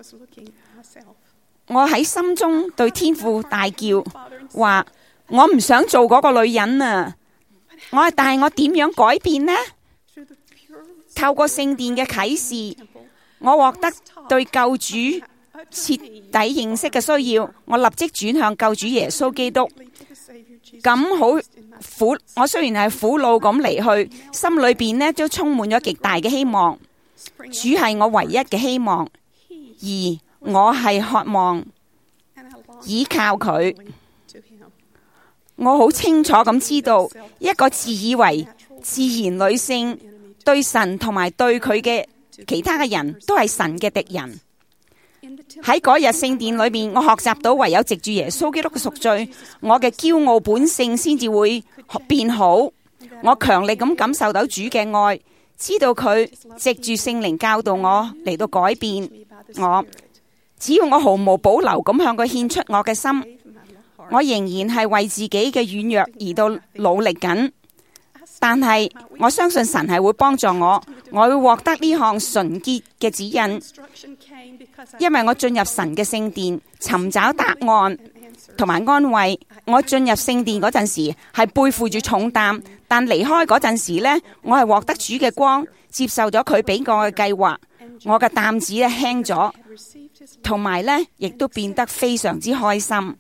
我喺心中對天父大叫，話我唔想做嗰個女人啊！我但係我點樣改變呢？透過聖殿嘅啟示，我獲得對救主徹底認識嘅需要，我立即轉向救主耶穌基督。咁好苦，我雖然係苦惱咁離去，心裏邊呢都充滿咗極大嘅希望。主係我唯一嘅希望，而我係渴望依靠佢。我好清楚咁知道，一個自以為自然女性對神同埋對佢嘅其他嘅人都係神嘅敵人。喺嗰日聖殿裏面，我學習到唯有藉住耶穌基督嘅贖罪，我嘅驕傲本性先至會變好。我強力咁感受到主嘅愛，知道佢藉住聖靈教導我嚟到改變我。只要我毫無保留咁向佢獻出我嘅心，我仍然係為自己嘅軟弱而到努力緊。但係我相信神係會幫助我，我會獲得呢項純潔嘅指引。因為我進入神嘅聖殿，尋找答案同埋安慰。我進入聖殿嗰陣時係背負住重擔，但離開嗰陣時呢，我係獲得主嘅光，接受咗佢俾我嘅計劃。 我嘅擔子咧輕咗，同埋咧亦都變得非常之開心。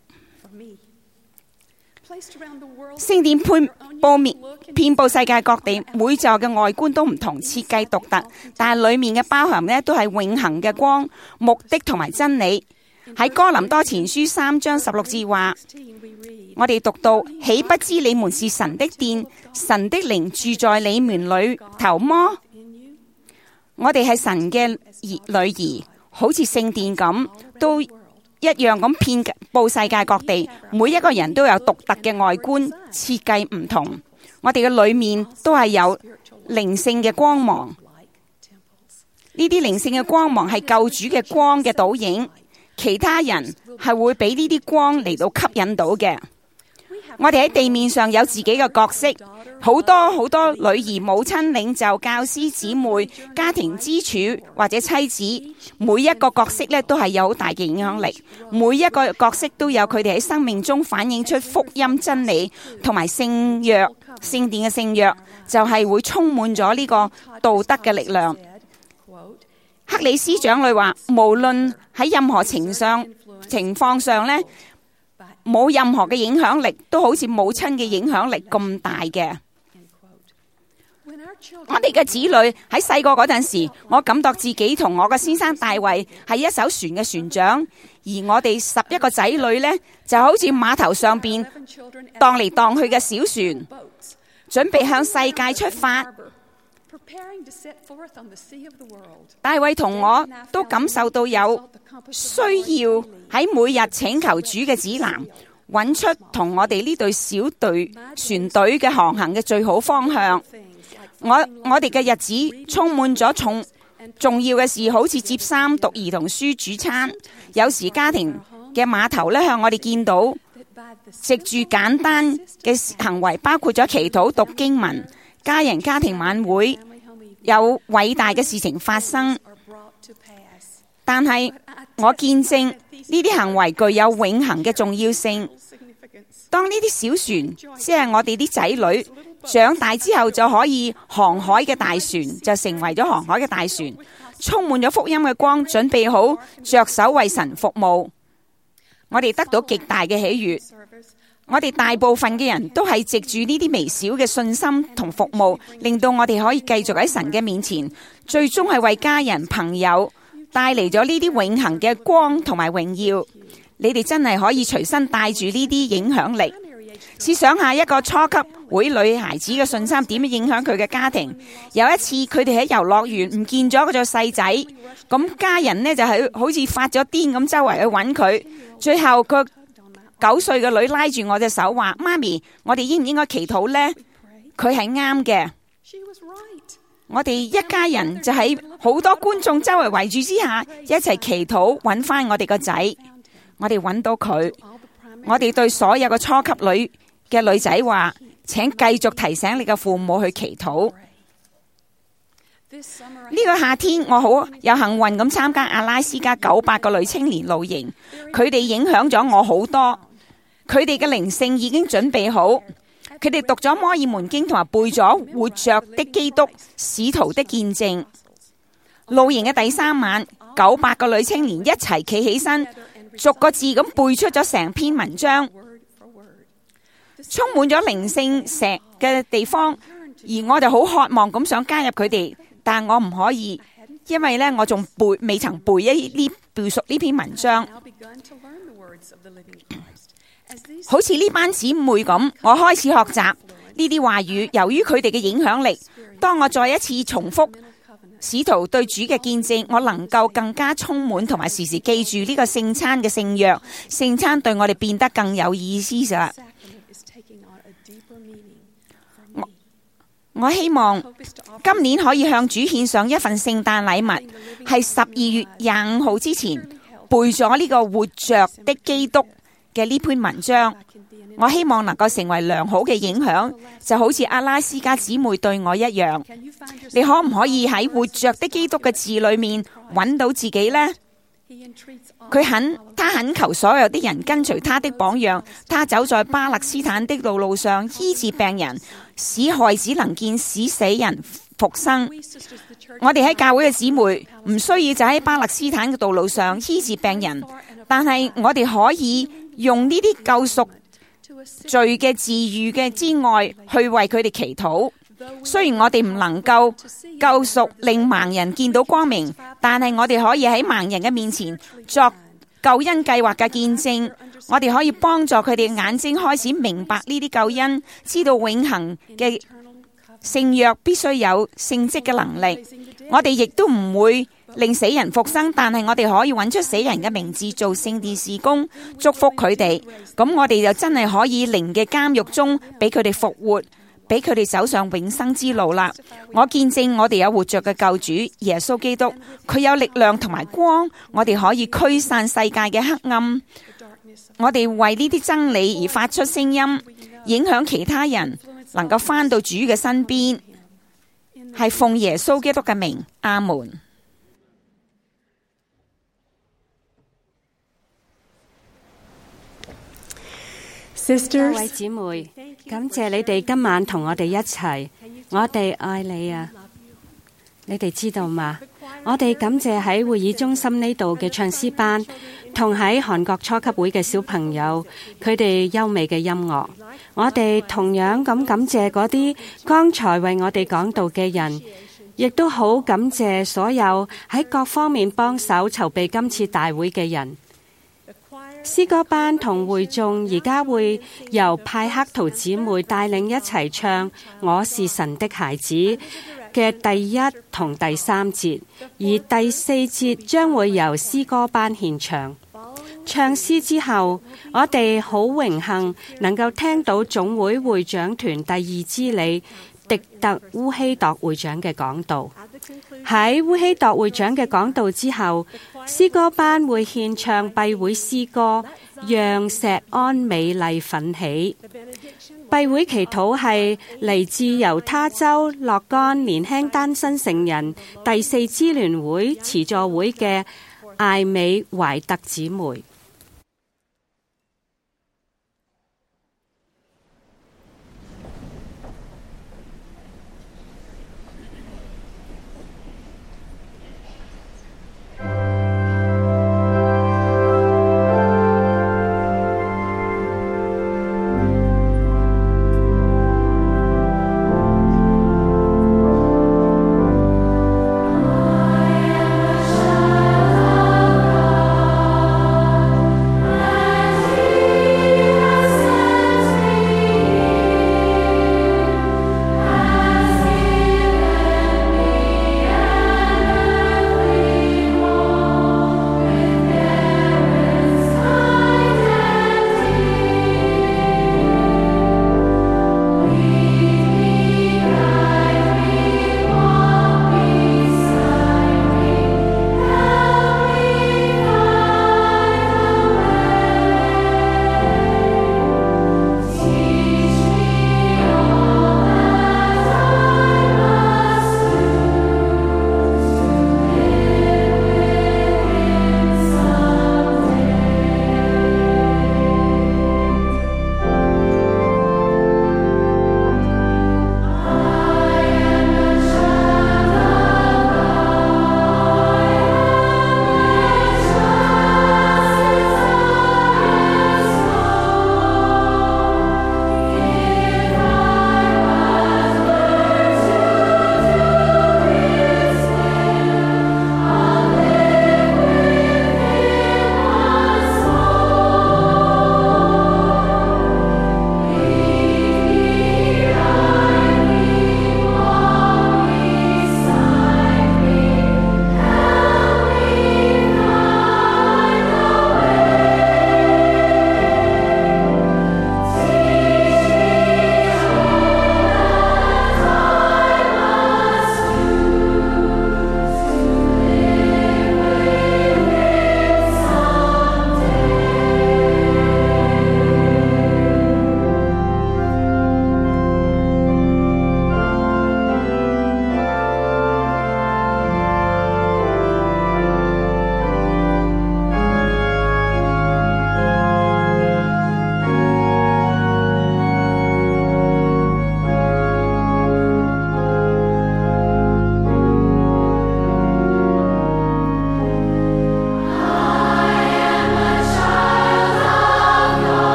聖殿配布面遍佈世界各地，每座嘅外觀都唔同，設計獨特，但係裏面嘅包含呢都係永恆嘅光、目的同埋真理。喺哥林多前書三章十六節話，我哋讀到：豈不知你們是神的殿，神的靈住在你們裏頭麼？我哋係神嘅兒女兒，好似聖殿咁，都一樣咁遍佈世界各地。每一個人都有獨特嘅外觀，設計唔同。我哋嘅裏面都係有靈性嘅光芒。呢啲靈性嘅光芒係救主嘅光嘅倒影。其他人係會俾呢啲光嚟到吸引到嘅。我哋喺地面上有自己嘅角色，好多好多女兒、母親、領袖、教師、姊妹、家庭支柱或者妻子，每一個角色咧都係有好大嘅影響力。每一個角色都有佢哋喺生命中反映出福音真理同埋聖約。聖殿嘅聖約就係會充滿咗呢個道德嘅力量。克里斯長女話，無論喺任何情上情況上呢，冇任何嘅影響力都好似母親嘅影響力咁大嘅。我哋嘅子女喺細個嗰陣時，我感覺自己同我嘅先生大衛係一艘船嘅船長，而我哋十一個仔女呢，就好似碼頭上邊蕩嚟蕩去嘅小船，準備向世界出發。大衛同我都感受到有需要喺每日請求主嘅指南，揾出同我哋呢隊小隊船隊嘅航行嘅最好方向。我我哋嘅日子充滿咗重重要嘅事，好似接衫、讀兒童書、煮餐。有時家庭嘅碼頭咧向我哋見到，藉住簡單嘅行為，包括咗祈禱、讀經文、家人家庭晚會，有偉大嘅事情發生。但係我見證呢啲行為具有永恆嘅重要性。當呢啲小船，即係我哋啲仔女長大之後，就可以航海嘅大船，就成為咗航海嘅大船，充滿咗福音嘅光，準備好着手為神服務。我哋得到極大嘅喜悅。我哋大部分嘅人都係藉住呢啲微小嘅信心同服務，令到我哋可以繼續喺神嘅面前，最終係為家人朋友帶嚟咗呢啲永恆嘅光同埋榮耀。你哋真係可以隨身帶住呢啲影響力。試想下一個初級會女孩子嘅信心點樣影響佢嘅家庭。有一次佢哋喺遊樂園唔見咗嗰隻細仔，咁家人呢就係好似發咗癲咁周圍去揾佢。最後佢九歲嘅女拉住我隻手話：媽咪，我哋應唔應該祈禱呢？佢係啱嘅。我哋一家人就喺好多觀眾周圍圍住之下，一齊祈禱揾翻我哋個仔。我哋揾到佢。我哋對所有嘅初級女嘅女仔話：請繼續提醒你嘅父母去祈禱。呢個夏天我好有幸運咁參加阿拉斯加九百個女青年露營，佢哋影響咗我好多。佢哋嘅靈性已經準備好，佢哋讀咗摩爾門經同埋背咗活着的基督使徒的見證。露營嘅第三晚，九百個女青年一齊企起身，逐個字咁背出咗成篇文章，充滿咗靈性石嘅地方，而我就好渴望咁想加入佢哋，但我唔可以，因為呢，我仲背未曾背一呢背熟呢篇文章。好似呢班姊妹咁，我開始學習呢啲話語。由於佢哋嘅影響力，當我再一次重複使徒對主嘅見證，我能夠更加充滿同埋時時記住呢個聖餐嘅聖約。聖餐對我哋變得更有意思咗。我，我希望今年可以向主獻上一份聖誕禮物，係十二月廿五號之前背咗呢個活着的基督嘅呢篇文章。我希望能夠成為良好嘅影響，就好似阿拉斯加姊妹對我一樣。你可唔可以喺活着的基督嘅字裏面揾到自己呢？佢肯，他懇求所有的人跟隨他的榜樣。他走在巴勒斯坦的道路上，醫治病人，使害子能見，使死人復復生。我哋喺教會嘅姊妹唔需要就喺巴勒斯坦嘅道路上醫治病人，但係我哋可以用呢啲救贖罪嘅治癒嘅之外，去為佢哋祈禱。雖然我哋唔能夠救贖令盲人見到光明，但係我哋可以喺盲人嘅面前作救恩計劃嘅見證。我哋可以幫助佢哋眼睛開始明白呢啲救恩，知道永恆嘅聖約必須有聖職嘅能力。我哋亦都唔會令死人復生，但係我哋可以揾出死人嘅名字做聖殿事工，祝福佢哋。咁我哋就真係可以靈嘅監獄中俾佢哋復活，俾佢哋走上永生之路啦。我見證我哋有活着嘅救主耶穌基督，佢有力量同埋光，我哋可以驅散世界嘅黑暗。我哋為呢啲真理而發出聲音，影響其他人能夠返到主嘅身邊，係奉耶穌基督嘅名，阿門。 各位姊妹，感謝你哋今晚同我哋一齊，我哋愛你啊！你哋知道嗎？我哋感謝喺會議中心呢度嘅唱詩班，同喺韓國初級會嘅小朋友，佢哋優美嘅音樂。我哋同樣咁感謝嗰啲剛才為我哋講道嘅人，亦都好感謝所有喺各方面幫手籌備今次大會嘅人。詩歌班同會眾而家會由派克圖姊妹帶領一齊唱《我是神的孩子》嘅第一同第三節，而第四節將會由詩歌班獻唱。唱詩之後，我哋好榮幸能夠聽到總會會長團第二支理迪特烏希鐸會長嘅講道。喺烏希鐸會長嘅講道之後，詩歌班會獻唱閉會詩歌《讓錫安美麗奮起》。閉會祈禱係嚟自猶他州洛干年輕單身成人第四支聯會慈助會嘅艾美懷特姊妹。 I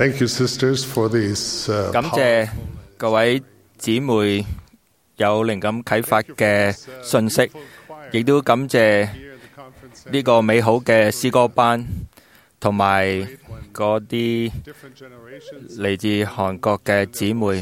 Thank you, sisters, for these, uh, 感謝各位姊妹有靈感啟發嘅信息，亦都感謝呢個美好嘅詩歌班，同埋嗰啲嚟自韓國嘅姊妹。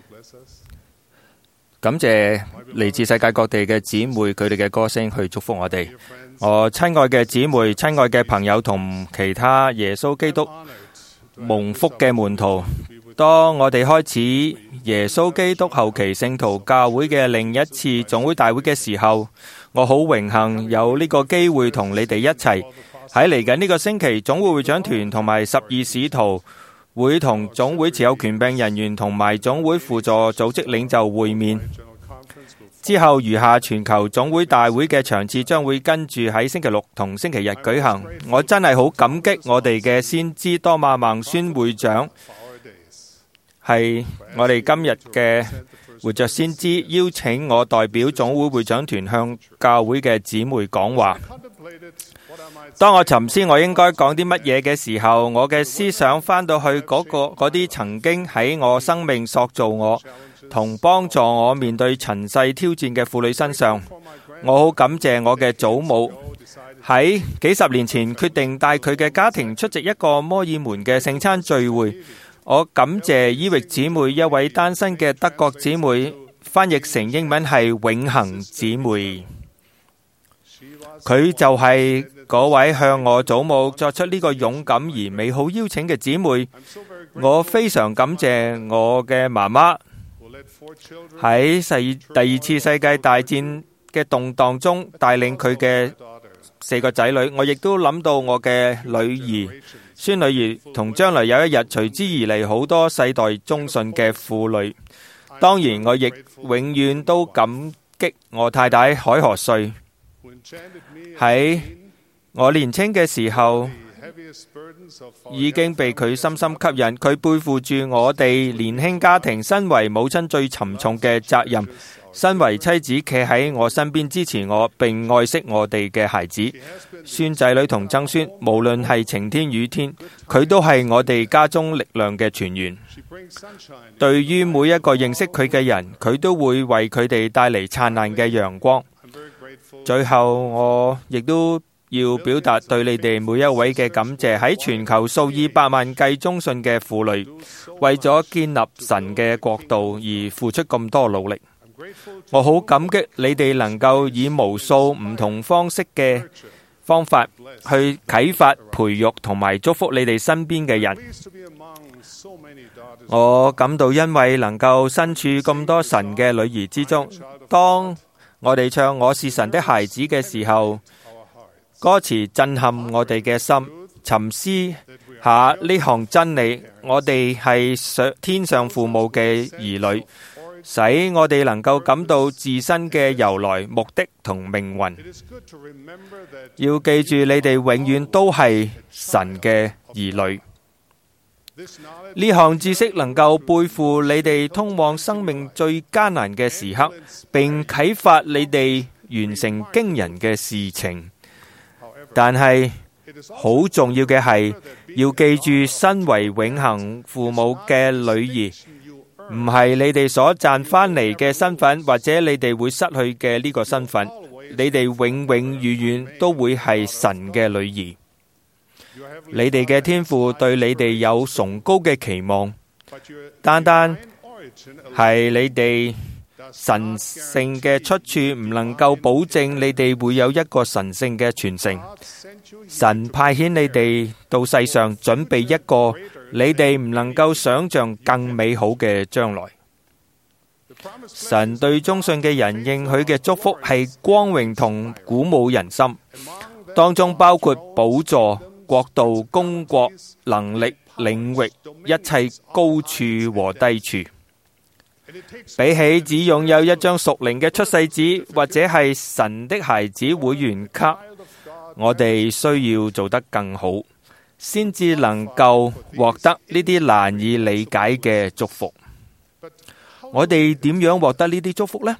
感謝嚟自世界各地嘅姊妹，佢哋嘅歌聲去祝福我哋。我親愛嘅姊妹、親愛嘅朋友同其他耶穌基督蒙福嘅門徒，當我哋開始耶穌基督後期聖徒教會嘅另一次總會大會嘅時候，我好榮幸有呢個機會同你哋一齊喺嚟緊呢個星期總會會長團同埋十二使徒會同總會持有權柄人員同埋總會輔助組織領袖會面。之後餘下全球總會大會嘅場次將會跟住喺星期六同星期日舉行。我真係好感激我哋嘅先知多馬孟孫會長，係我哋今日嘅活着先知，邀請我代表總會會長團向教會嘅姊妹講話。當我沉思我應該講啲乜嘢嘅時候，我嘅思想翻到去嗰個嗰啲曾經喺我生命塑造我同幫助我面對塵世挑戰嘅婦女身上。我好感謝我嘅祖母喺幾十年前決定帶佢嘅家庭出席一個摩爾門嘅聖餐聚會。我感謝伊域姊妹，一位單身嘅德國姊妹，翻譯成英文係永恆姊妹。佢就係嗰位向我祖母作出呢個勇敢而美好邀請嘅姊妹。我非常感謝我嘅媽媽喺世第二次世界大戰嘅動盪中帶領佢嘅四個仔女。我亦都諗到我嘅女兒、孫女兒同將來有一日隨之而嚟好多世代忠信嘅婦女。當然，我亦永遠都感激我太太海河瑞。喺我年輕嘅時候已經被佢深深吸引，佢背負住我哋年輕家庭身為母親最沉重嘅責任。身為妻子，企喺我身邊支持我，並愛惜我哋嘅孩子、孫仔女同曾孫。無論係晴天雨天，佢都係我哋家中力量嘅泉源。對於每一個認識佢嘅人，佢都會為佢哋帶嚟燦爛嘅陽光。最後，我亦都要表達對你哋每一位嘅感謝，喺全球數以百萬計忠信嘅婦女，為咗建立神嘅國度而付出咁多努力。我好感激你哋能夠以無數唔同方式嘅方法去啟發、培育同埋祝福你哋身邊嘅人。我感到因為能夠身處咁多神嘅女兒之中，當我哋唱我是神的孩子嘅時候，歌詞震撼我哋嘅心。沉思下呢項真理，我哋係上天上父母嘅兒女，使我哋能夠感到自身嘅由來、目的同命運。要記住，你哋永遠都係神嘅兒女。呢項知識能夠背負你哋通往生命最艱難嘅時刻，並啟發你哋完成驚人嘅事情。但係好重要嘅係，要記住，身為永恆父母嘅女兒，唔係你哋所賺翻嚟嘅身份，或者你哋會失去嘅呢個身份。你哋永永遠遠都會係神嘅女兒。你哋嘅天父對你哋有崇高嘅期望，單單係你哋神聖嘅出處唔能夠保證你哋會有一個神聖嘅傳承。神派遣你哋到世上，準備一個你哋唔能夠想象更美好嘅將來。神對忠信嘅人應許嘅祝福係光榮同鼓舞人心，當中包括寶座、國度、公國、能力、領域、一切高處和低處。比起只擁有一張屬靈嘅出世紙或者係神的孩子會員卡，我哋需要做得更好，先至能夠獲得呢啲難以理解嘅祝福。我哋點樣獲得呢啲祝福呢？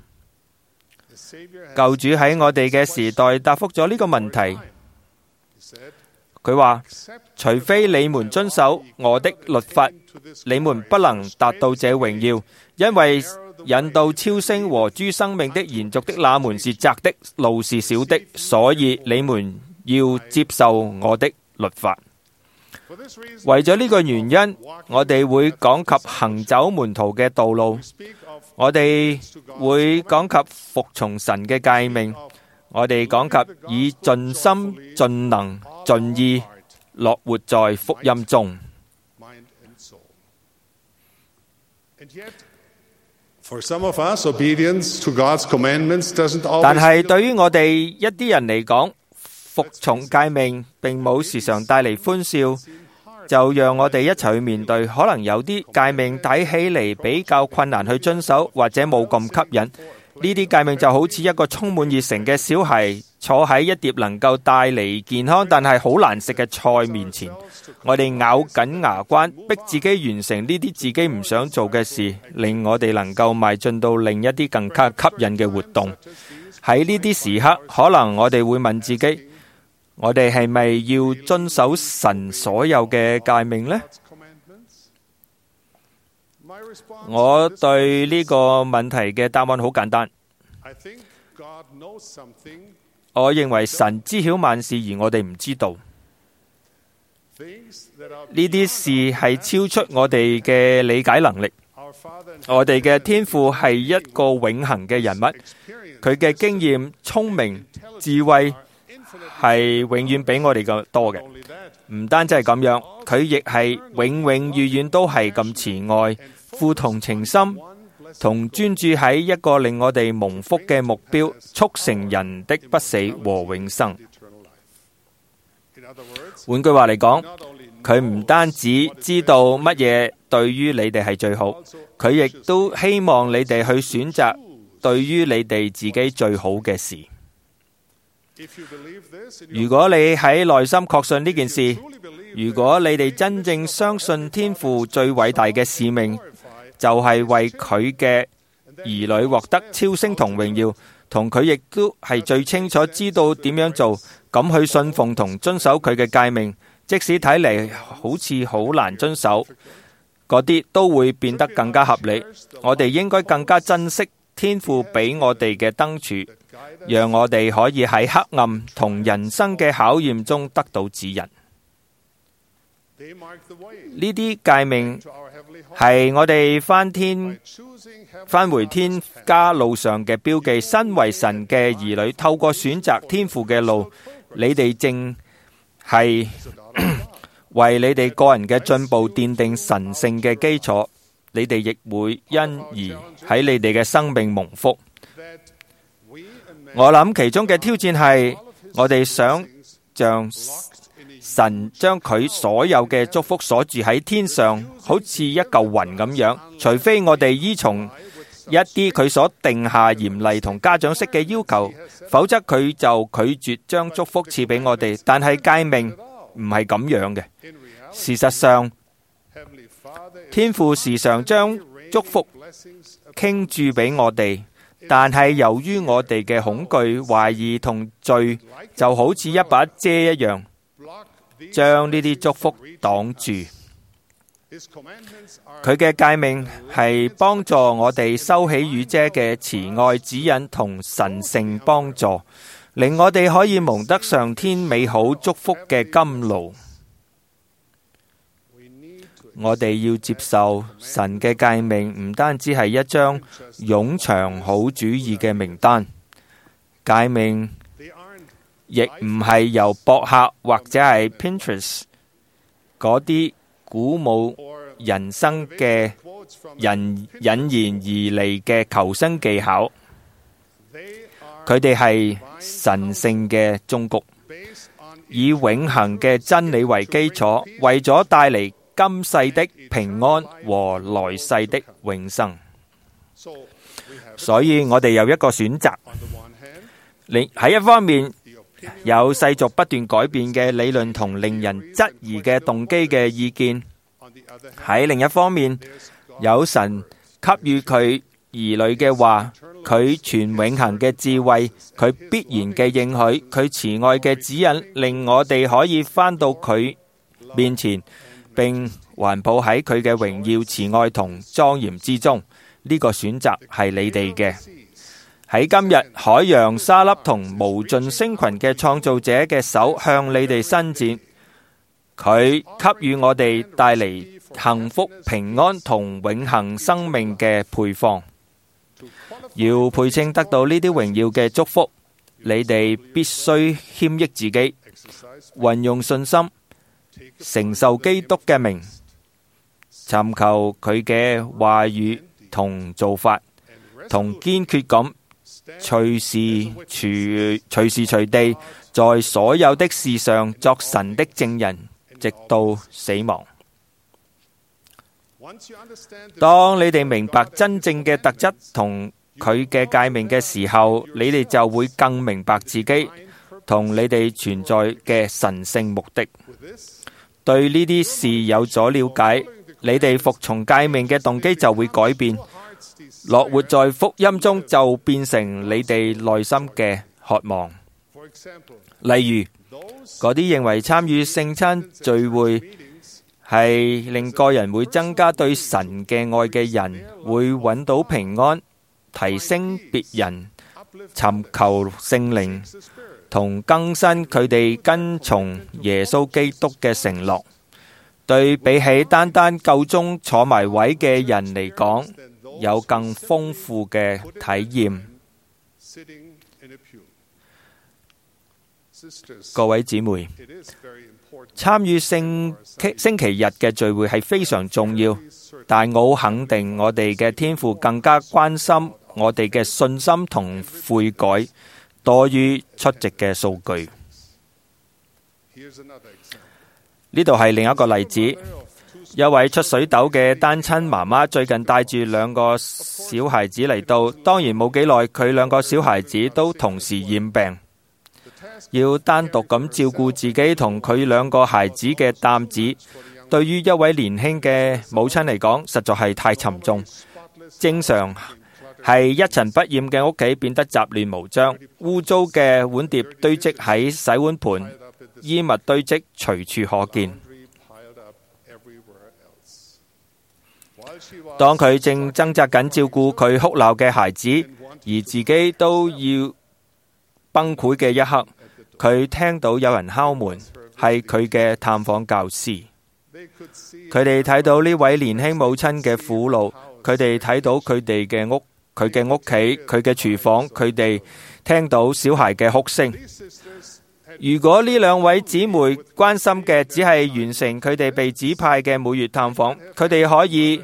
救主喺我哋嘅時代答覆咗呢個問題。 佢話：除非你們遵守我的律法，你們不能達到這榮耀，因為引導超星和諸生命的延續的那門是窄的，路是小的，所以你們要接受我的律法。為咗呢個原因，我哋會講及行走門徒嘅道路，我哋會講及服從神嘅誡命，我哋講及以盡心、盡能、盡意樂活在福音中。但係對於我哋一啲人嚟講，服從誡命並冇時常帶嚟歡笑，就讓我哋一齊去面對。可能有啲誡命睇起嚟比較困難去遵守，或者冇咁吸引。呢啲誡命就好似一個充滿熱誠嘅小孩坐喺一碟能夠帶嚟健康但係好難食嘅菜面前，我哋咬緊牙關，逼自己完成呢啲自己唔想做嘅事，令我哋能夠邁進到另一啲更加吸引嘅活動。喺呢啲時刻，可能我哋會問自己，我哋係咪要遵守神所有嘅誡命呢？我對呢個問題嘅答案好簡單。我認為神知曉萬事，而我哋唔知道。呢啲事係超出我哋嘅理解能力。我哋嘅天父係一個永恆嘅人物，佢嘅經驗、聰明、智慧係永遠比我哋嘅多嘅。唔單止係咁樣，佢亦係永永遠遠都係咁慈愛、富同情心，同專注喺一個令我哋蒙福嘅目標，促成人的不死和永生。換句話嚟講，佢唔單止知道乜嘢對於你哋係最好，佢亦都希望你哋去選擇對於你哋自己最好嘅事。如果你喺內心確信呢件事，如果你哋真正相信天父最偉大嘅使命，就係為佢嘅兒女獲得超升同榮耀，同佢亦都係最清楚知道點樣做，咁去信奉同遵守佢嘅誡命，即使睇嚟好似好難遵守，嗰啲都會變得更加合理。我哋應該更加珍惜天父俾我哋嘅燈柱，讓我哋可以喺黑暗同人生嘅考驗中得到指引。呢啲誡命係我哋翻天翻回天家路上嘅標記。身為神嘅兒女，透過選擇天父嘅路，你哋正係為你哋個人嘅進步奠定神聖嘅基礎。你哋亦會因而喺你哋嘅生命蒙福。我諗其中嘅挑戰係，我哋想像神將佢所有嘅祝福鎖住喺天上，好似一嚿雲咁樣。除非我哋依從一啲佢所定下嚴厲同家長式嘅要求，否則佢就拒絕將祝福賜俾我哋。但係誡命唔係咁樣嘅。事實上，天父時常將祝福傾注俾我哋，但係由於我哋嘅恐懼、懷疑同罪，就好似一把遮一樣，將呢啲祝福擋住。佢嘅誡命係幫助我哋收起雨遮嘅慈愛指引同神聖幫助，令我哋可以蒙得上天美好祝福嘅甘露。我哋要接受神嘅誡命，唔單止係一張冗長好主意嘅名單，誡命亦唔係由博客或者係 Pinterest 嗰啲鼓舞人生嘅人引言而嚟嘅求生技巧，佢哋係神聖嘅忠告，以永恆嘅真理為基礎，為咗帶嚟今世的平安和來世的永生。所以我哋有一個選擇，你喺一方面有世俗不斷改變嘅理論同令人質疑嘅動機嘅意見，喺另一方面有神給予佢兒女嘅話，佢全永恆嘅智慧，佢必然嘅應許，佢慈愛嘅指引，令我哋可以返到佢面前，並環抱喺佢嘅榮耀、慈愛同莊嚴之中。呢個選擇係你哋嘅。喺今日，海洋、沙粒同無盡星群嘅創造者嘅手向你哋伸展，佢給予我哋帶嚟幸福、平安同永恆生命嘅配方。要配稱得到呢啲榮耀嘅祝福，你哋必須謙抑自己，運用信心，承受基督嘅名，尋求佢嘅話語同做法，同堅決咁隨時隨隨時隨地在所有的事上作神的證人，直到死亡。當你哋明白真正嘅特質同佢嘅誡命嘅時候，你哋就會更明白自己同你哋存在嘅神聖目的。對呢啲事有咗了解，你哋服從誡命嘅動機就會改變，樂活在福音中就變成你哋內心嘅渴望。例如，嗰啲認為參與聖餐聚會係令個人會增加對神嘅愛嘅人，會揾到平安，提升別人，尋求聖靈，同更新佢哋跟從耶穌基督嘅承諾。對比起單單夠鐘坐埋位嘅人嚟講，有更豐富嘅體驗。各位姊妹，參與星星期日嘅聚會係非常重要，但我好肯定我哋嘅天父更加關心我哋嘅信心同悔改，多於出席嘅數據。呢度係另一個例子，一位出水痘嘅單親媽媽最近帶住兩個小孩子嚟到，當然冇幾耐，佢兩個小孩子都同時染病。要單獨咁照顧自己同佢兩個孩子嘅擔子，對於一位年輕嘅母親嚟講，實在係太沉重。正常係一塵不染嘅屋企變得雜亂無章，污糟嘅碗碟堆積喺洗碗盤，衣物堆積隨處可見。當佢正掙扎緊照顧佢哭鬧嘅孩子，而自己都要崩潰嘅一刻，佢聽到有人敲門，係佢嘅探訪教師。佢哋睇到呢位年輕母親嘅苦惱，佢哋睇到佢哋嘅屋，佢嘅屋企，佢嘅廚房，佢哋聽到小孩嘅哭聲。如果呢兩位姊妹關心嘅只係完成佢哋被指派嘅每月探訪，佢哋可以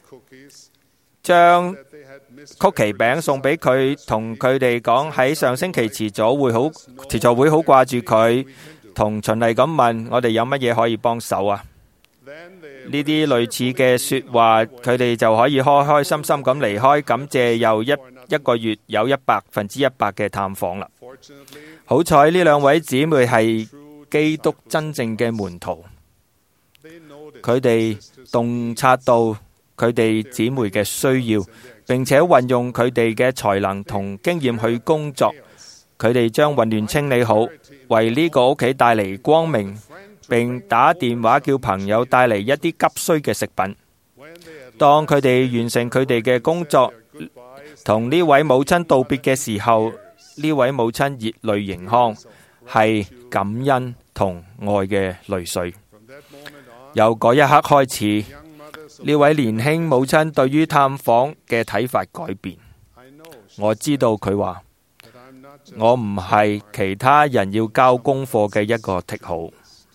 將曲奇餅送俾佢，同佢哋講喺上星期遲咗會好，遲咗會好掛住佢，同循例咁問我哋有乜嘢可以幫手啊？呢啲類似嘅說話，佢哋就可以開開心心咁離開，感謝又一一個月有一百分之一百嘅探訪啦。好彩呢兩位姊妹係基督真正嘅門徒，佢哋洞察到佢哋姊妹嘅需要，並且運用佢哋嘅才能同經驗去工作。佢哋將混亂清理好，為呢個屋企帶嚟光明，並打電話叫朋友帶嚟一啲急需嘅食品。當佢哋完成佢哋嘅工作，同呢位母親道別嘅時候，呢位母親熱淚盈眶，係感恩同愛嘅淚水。由嗰一刻開始，呢位年輕母親對於探訪嘅睇法改變。我知道佢話，我唔係其他人要交功課嘅一個剔號。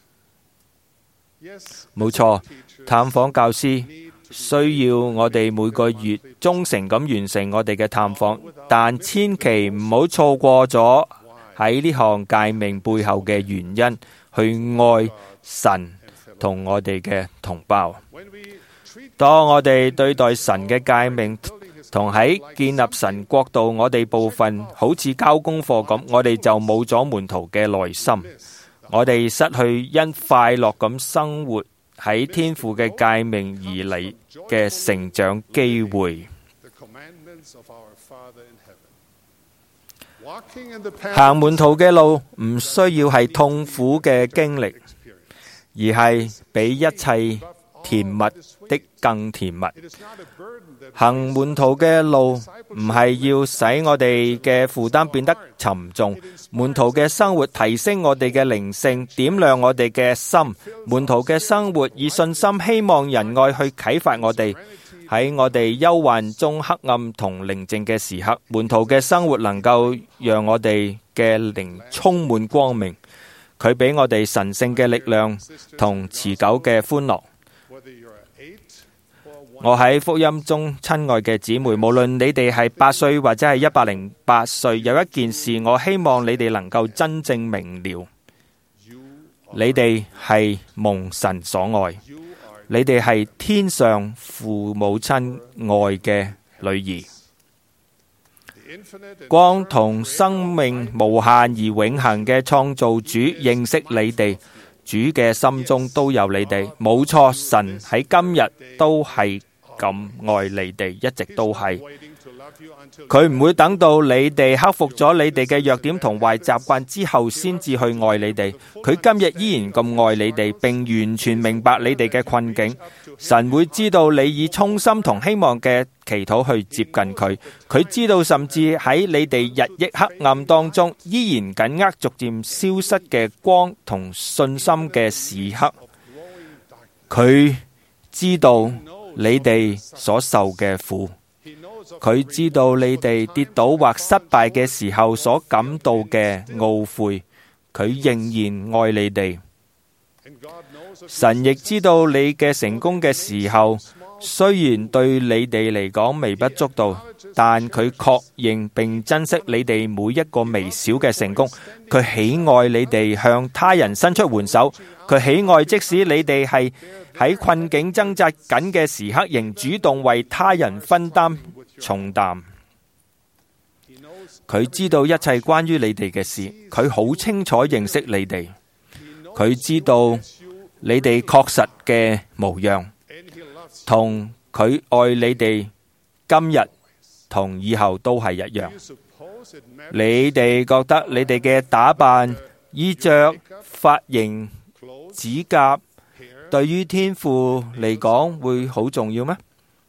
冇錯，探訪教師需要我哋每個月忠誠咁完成我哋嘅探訪，但千祈唔好錯過咗喺呢項誡命背後嘅原因，去愛神同我哋嘅同胞。當我哋對待神嘅誡命同喺建立神國度我哋部分好似交功課咁，我哋就冇咗門徒嘅內心，我哋失去因快樂咁生活喺天父嘅誡命而嚟嘅成長機會。 行門徒嘅路唔需要係痛苦嘅經歷，而係比一切甜蜜的更甜蜜。行門徒嘅路唔係要使我哋嘅負擔變得沉重，門徒嘅生活提升我哋嘅靈性，點亮我哋嘅心。門徒嘅生活以信心、希望、仁愛去啟發我哋。喺我哋憂患中黑暗同寧靜嘅時刻，門徒嘅生活能夠讓我哋嘅靈充滿光明。佢俾我哋神聖嘅力量同持久嘅歡樂。我喺福音中親愛嘅姊妹，無論你哋係八歲或者係一百零八歲，有一件事我希望你哋能夠真正明了：你哋係蒙神所愛。你哋係天上父母親愛嘅女兒，光同生命無限而永恆嘅創造主認識你哋，主嘅心中都有你哋。冇錯，神喺今日都係咁愛你哋，一直都係。佢唔會等到你哋克服咗你哋嘅弱點同壞習慣之後先至去愛你哋。佢今日依然咁愛你哋，並完全明白你哋嘅困境。神會知道你以衷心同希望嘅祈禱去接近佢。佢知道甚至喺你哋日益黑暗當中，依然緊握逐漸消失嘅光同信心嘅時刻。佢知道你哋所受嘅苦。佢知道你哋跌倒或失敗嘅時候所感到嘅懊悔，佢仍然愛你哋。神亦知道你嘅成功嘅時候，雖然對你哋嚟講微不足道，但佢確認並珍惜你哋每一個微小嘅成功。佢喜愛你哋向他人伸出援手，佢喜愛即使你哋係喺困境掙扎緊嘅時刻，仍主動為他人分擔重擔。佢知道一切關於你哋嘅事，佢好清楚認識你哋，佢知道你哋確實嘅模樣，同佢愛你哋今日同以後都係一樣。你哋覺得你哋嘅打扮、衣着、髮型、指甲對於天父嚟講會好重要咩？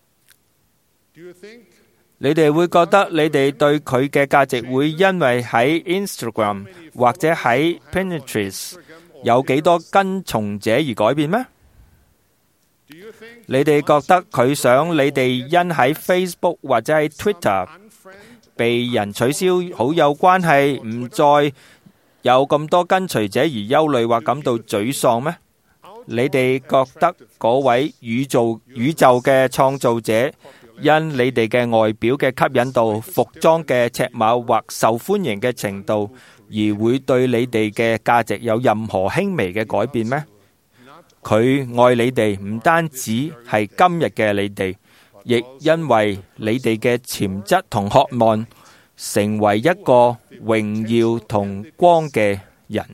你哋會覺得你哋對佢嘅價值會因為喺 Instagram 或者喺 Pinterest 有幾多跟從者而改變咩？你哋覺得佢想你哋因喺 Facebook 或者喺 Twitter 被人取消好友關係，唔再有咁多跟隨者而憂慮或感到沮喪咩？你哋覺得嗰位宇宙宇宙嘅創造者因你哋嘅外表嘅吸引度、服裝嘅尺碼或受歡迎嘅程度，而會對你哋嘅價值有任何輕微嘅改變咩？佢愛你哋唔單止係今日嘅你哋，亦因為你哋嘅潛質同渴望成為一個榮耀同光嘅人，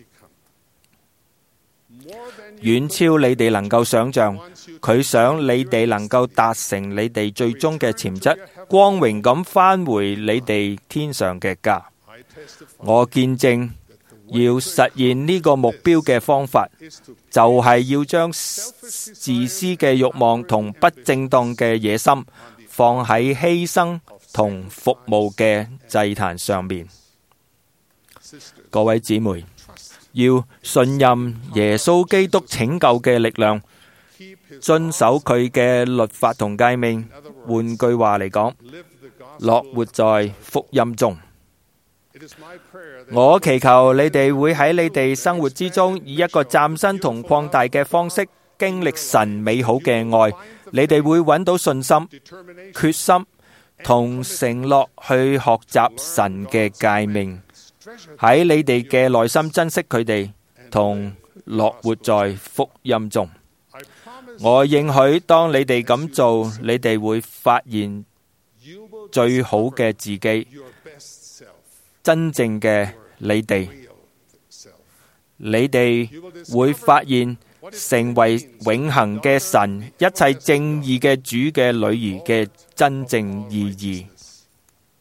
遠超你哋能夠想象。佢想你哋能夠達成你哋最終嘅潛質，光榮咁返回你哋天上嘅家。我見證要實現呢個目標嘅方法，就係要將自私嘅慾望同不正當嘅野心放喺犧牲同服務嘅祭壇上面。各位姊妹，要信任耶穌基督拯救嘅力量，遵守佢嘅律法同誡命。換句話嚟講，樂活在福音中。我祈求你哋會喺你哋生活之中，以一個嶄新同擴大嘅方式經歷神美好嘅愛。你哋會揾到信心、決心同承諾去學習神嘅誡命，喺你哋嘅內心珍惜佢哋，同樂活在福音中。我應許，當你哋咁做，你哋會發現最好嘅自己，真正嘅你哋。你哋會發現成為永恆嘅神、一切正義嘅主嘅女兒嘅真正意義。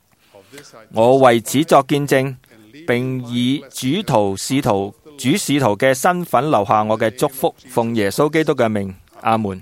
我為此作見證，並以主徒使徒主使徒嘅身份留下我嘅祝福，奉耶穌基督嘅名，阿門。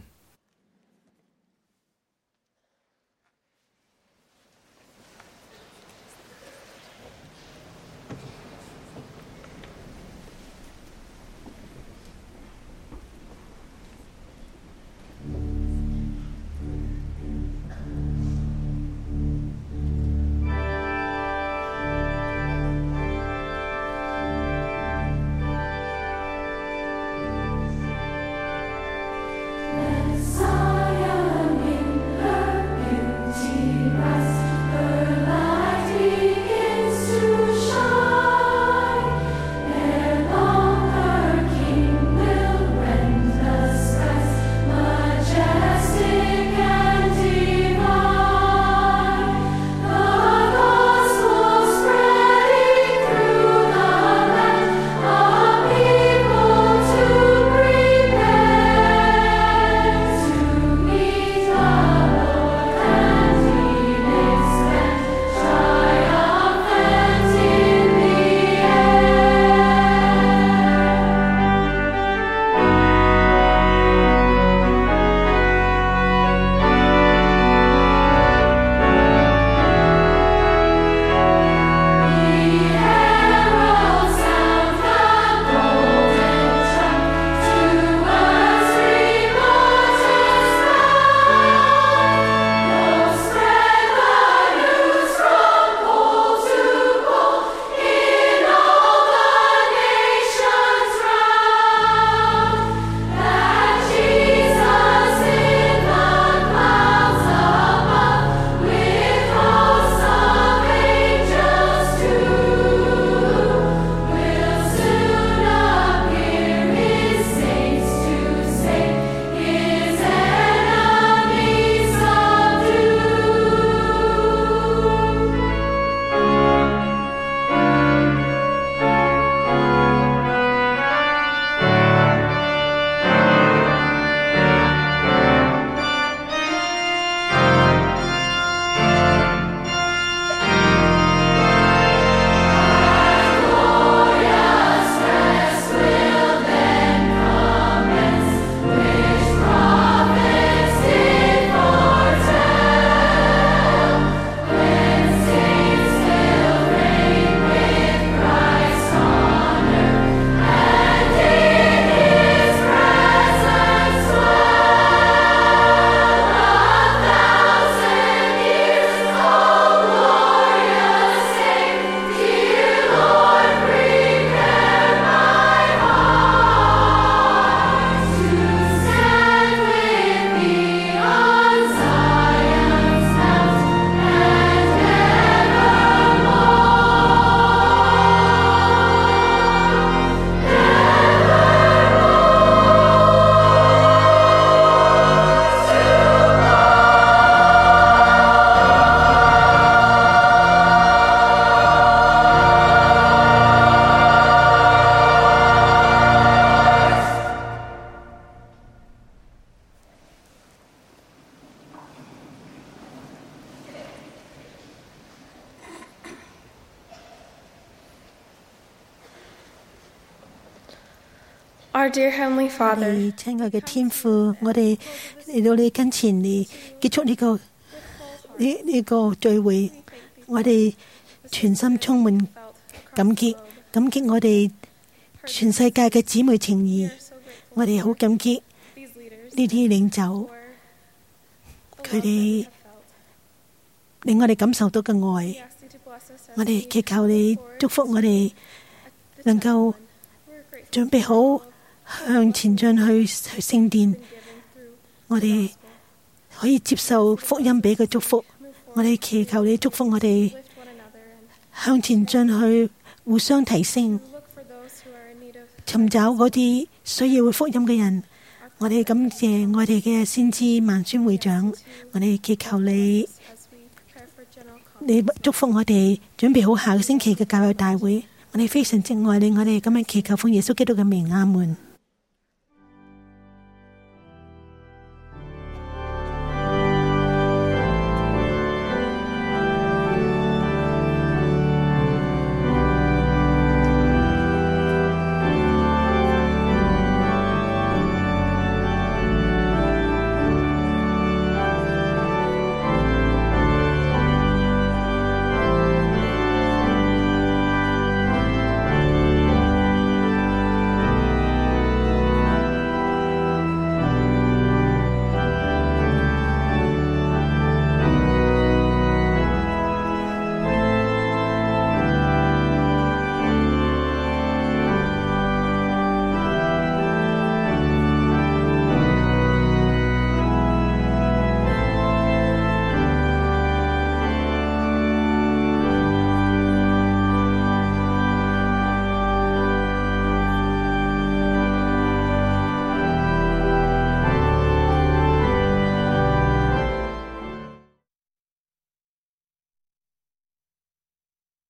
Our dear Heavenly 我 Father, 哋親愛嘅天父，我哋嚟到你跟前嚟結束呢、這個呢呢、這個聚會，我哋全心充滿感激，感激我哋全世界嘅姊妹情誼，我哋好感激呢啲領袖，佢哋令我哋感受到嘅愛，我哋祈求你祝福我哋能夠準備好向前進去去聖殿，我哋可以接受福音俾嘅祝福。我哋祈求你祝福我哋向前進去，互相提升，尋找嗰啲需要福音嘅人。我哋感謝我哋嘅先知孟孫會長，我哋祈求你，你祝福我哋準備好下個星期嘅教育大會。我哋非常之愛你，我哋咁樣祈求奉耶穌基督嘅名，阿門。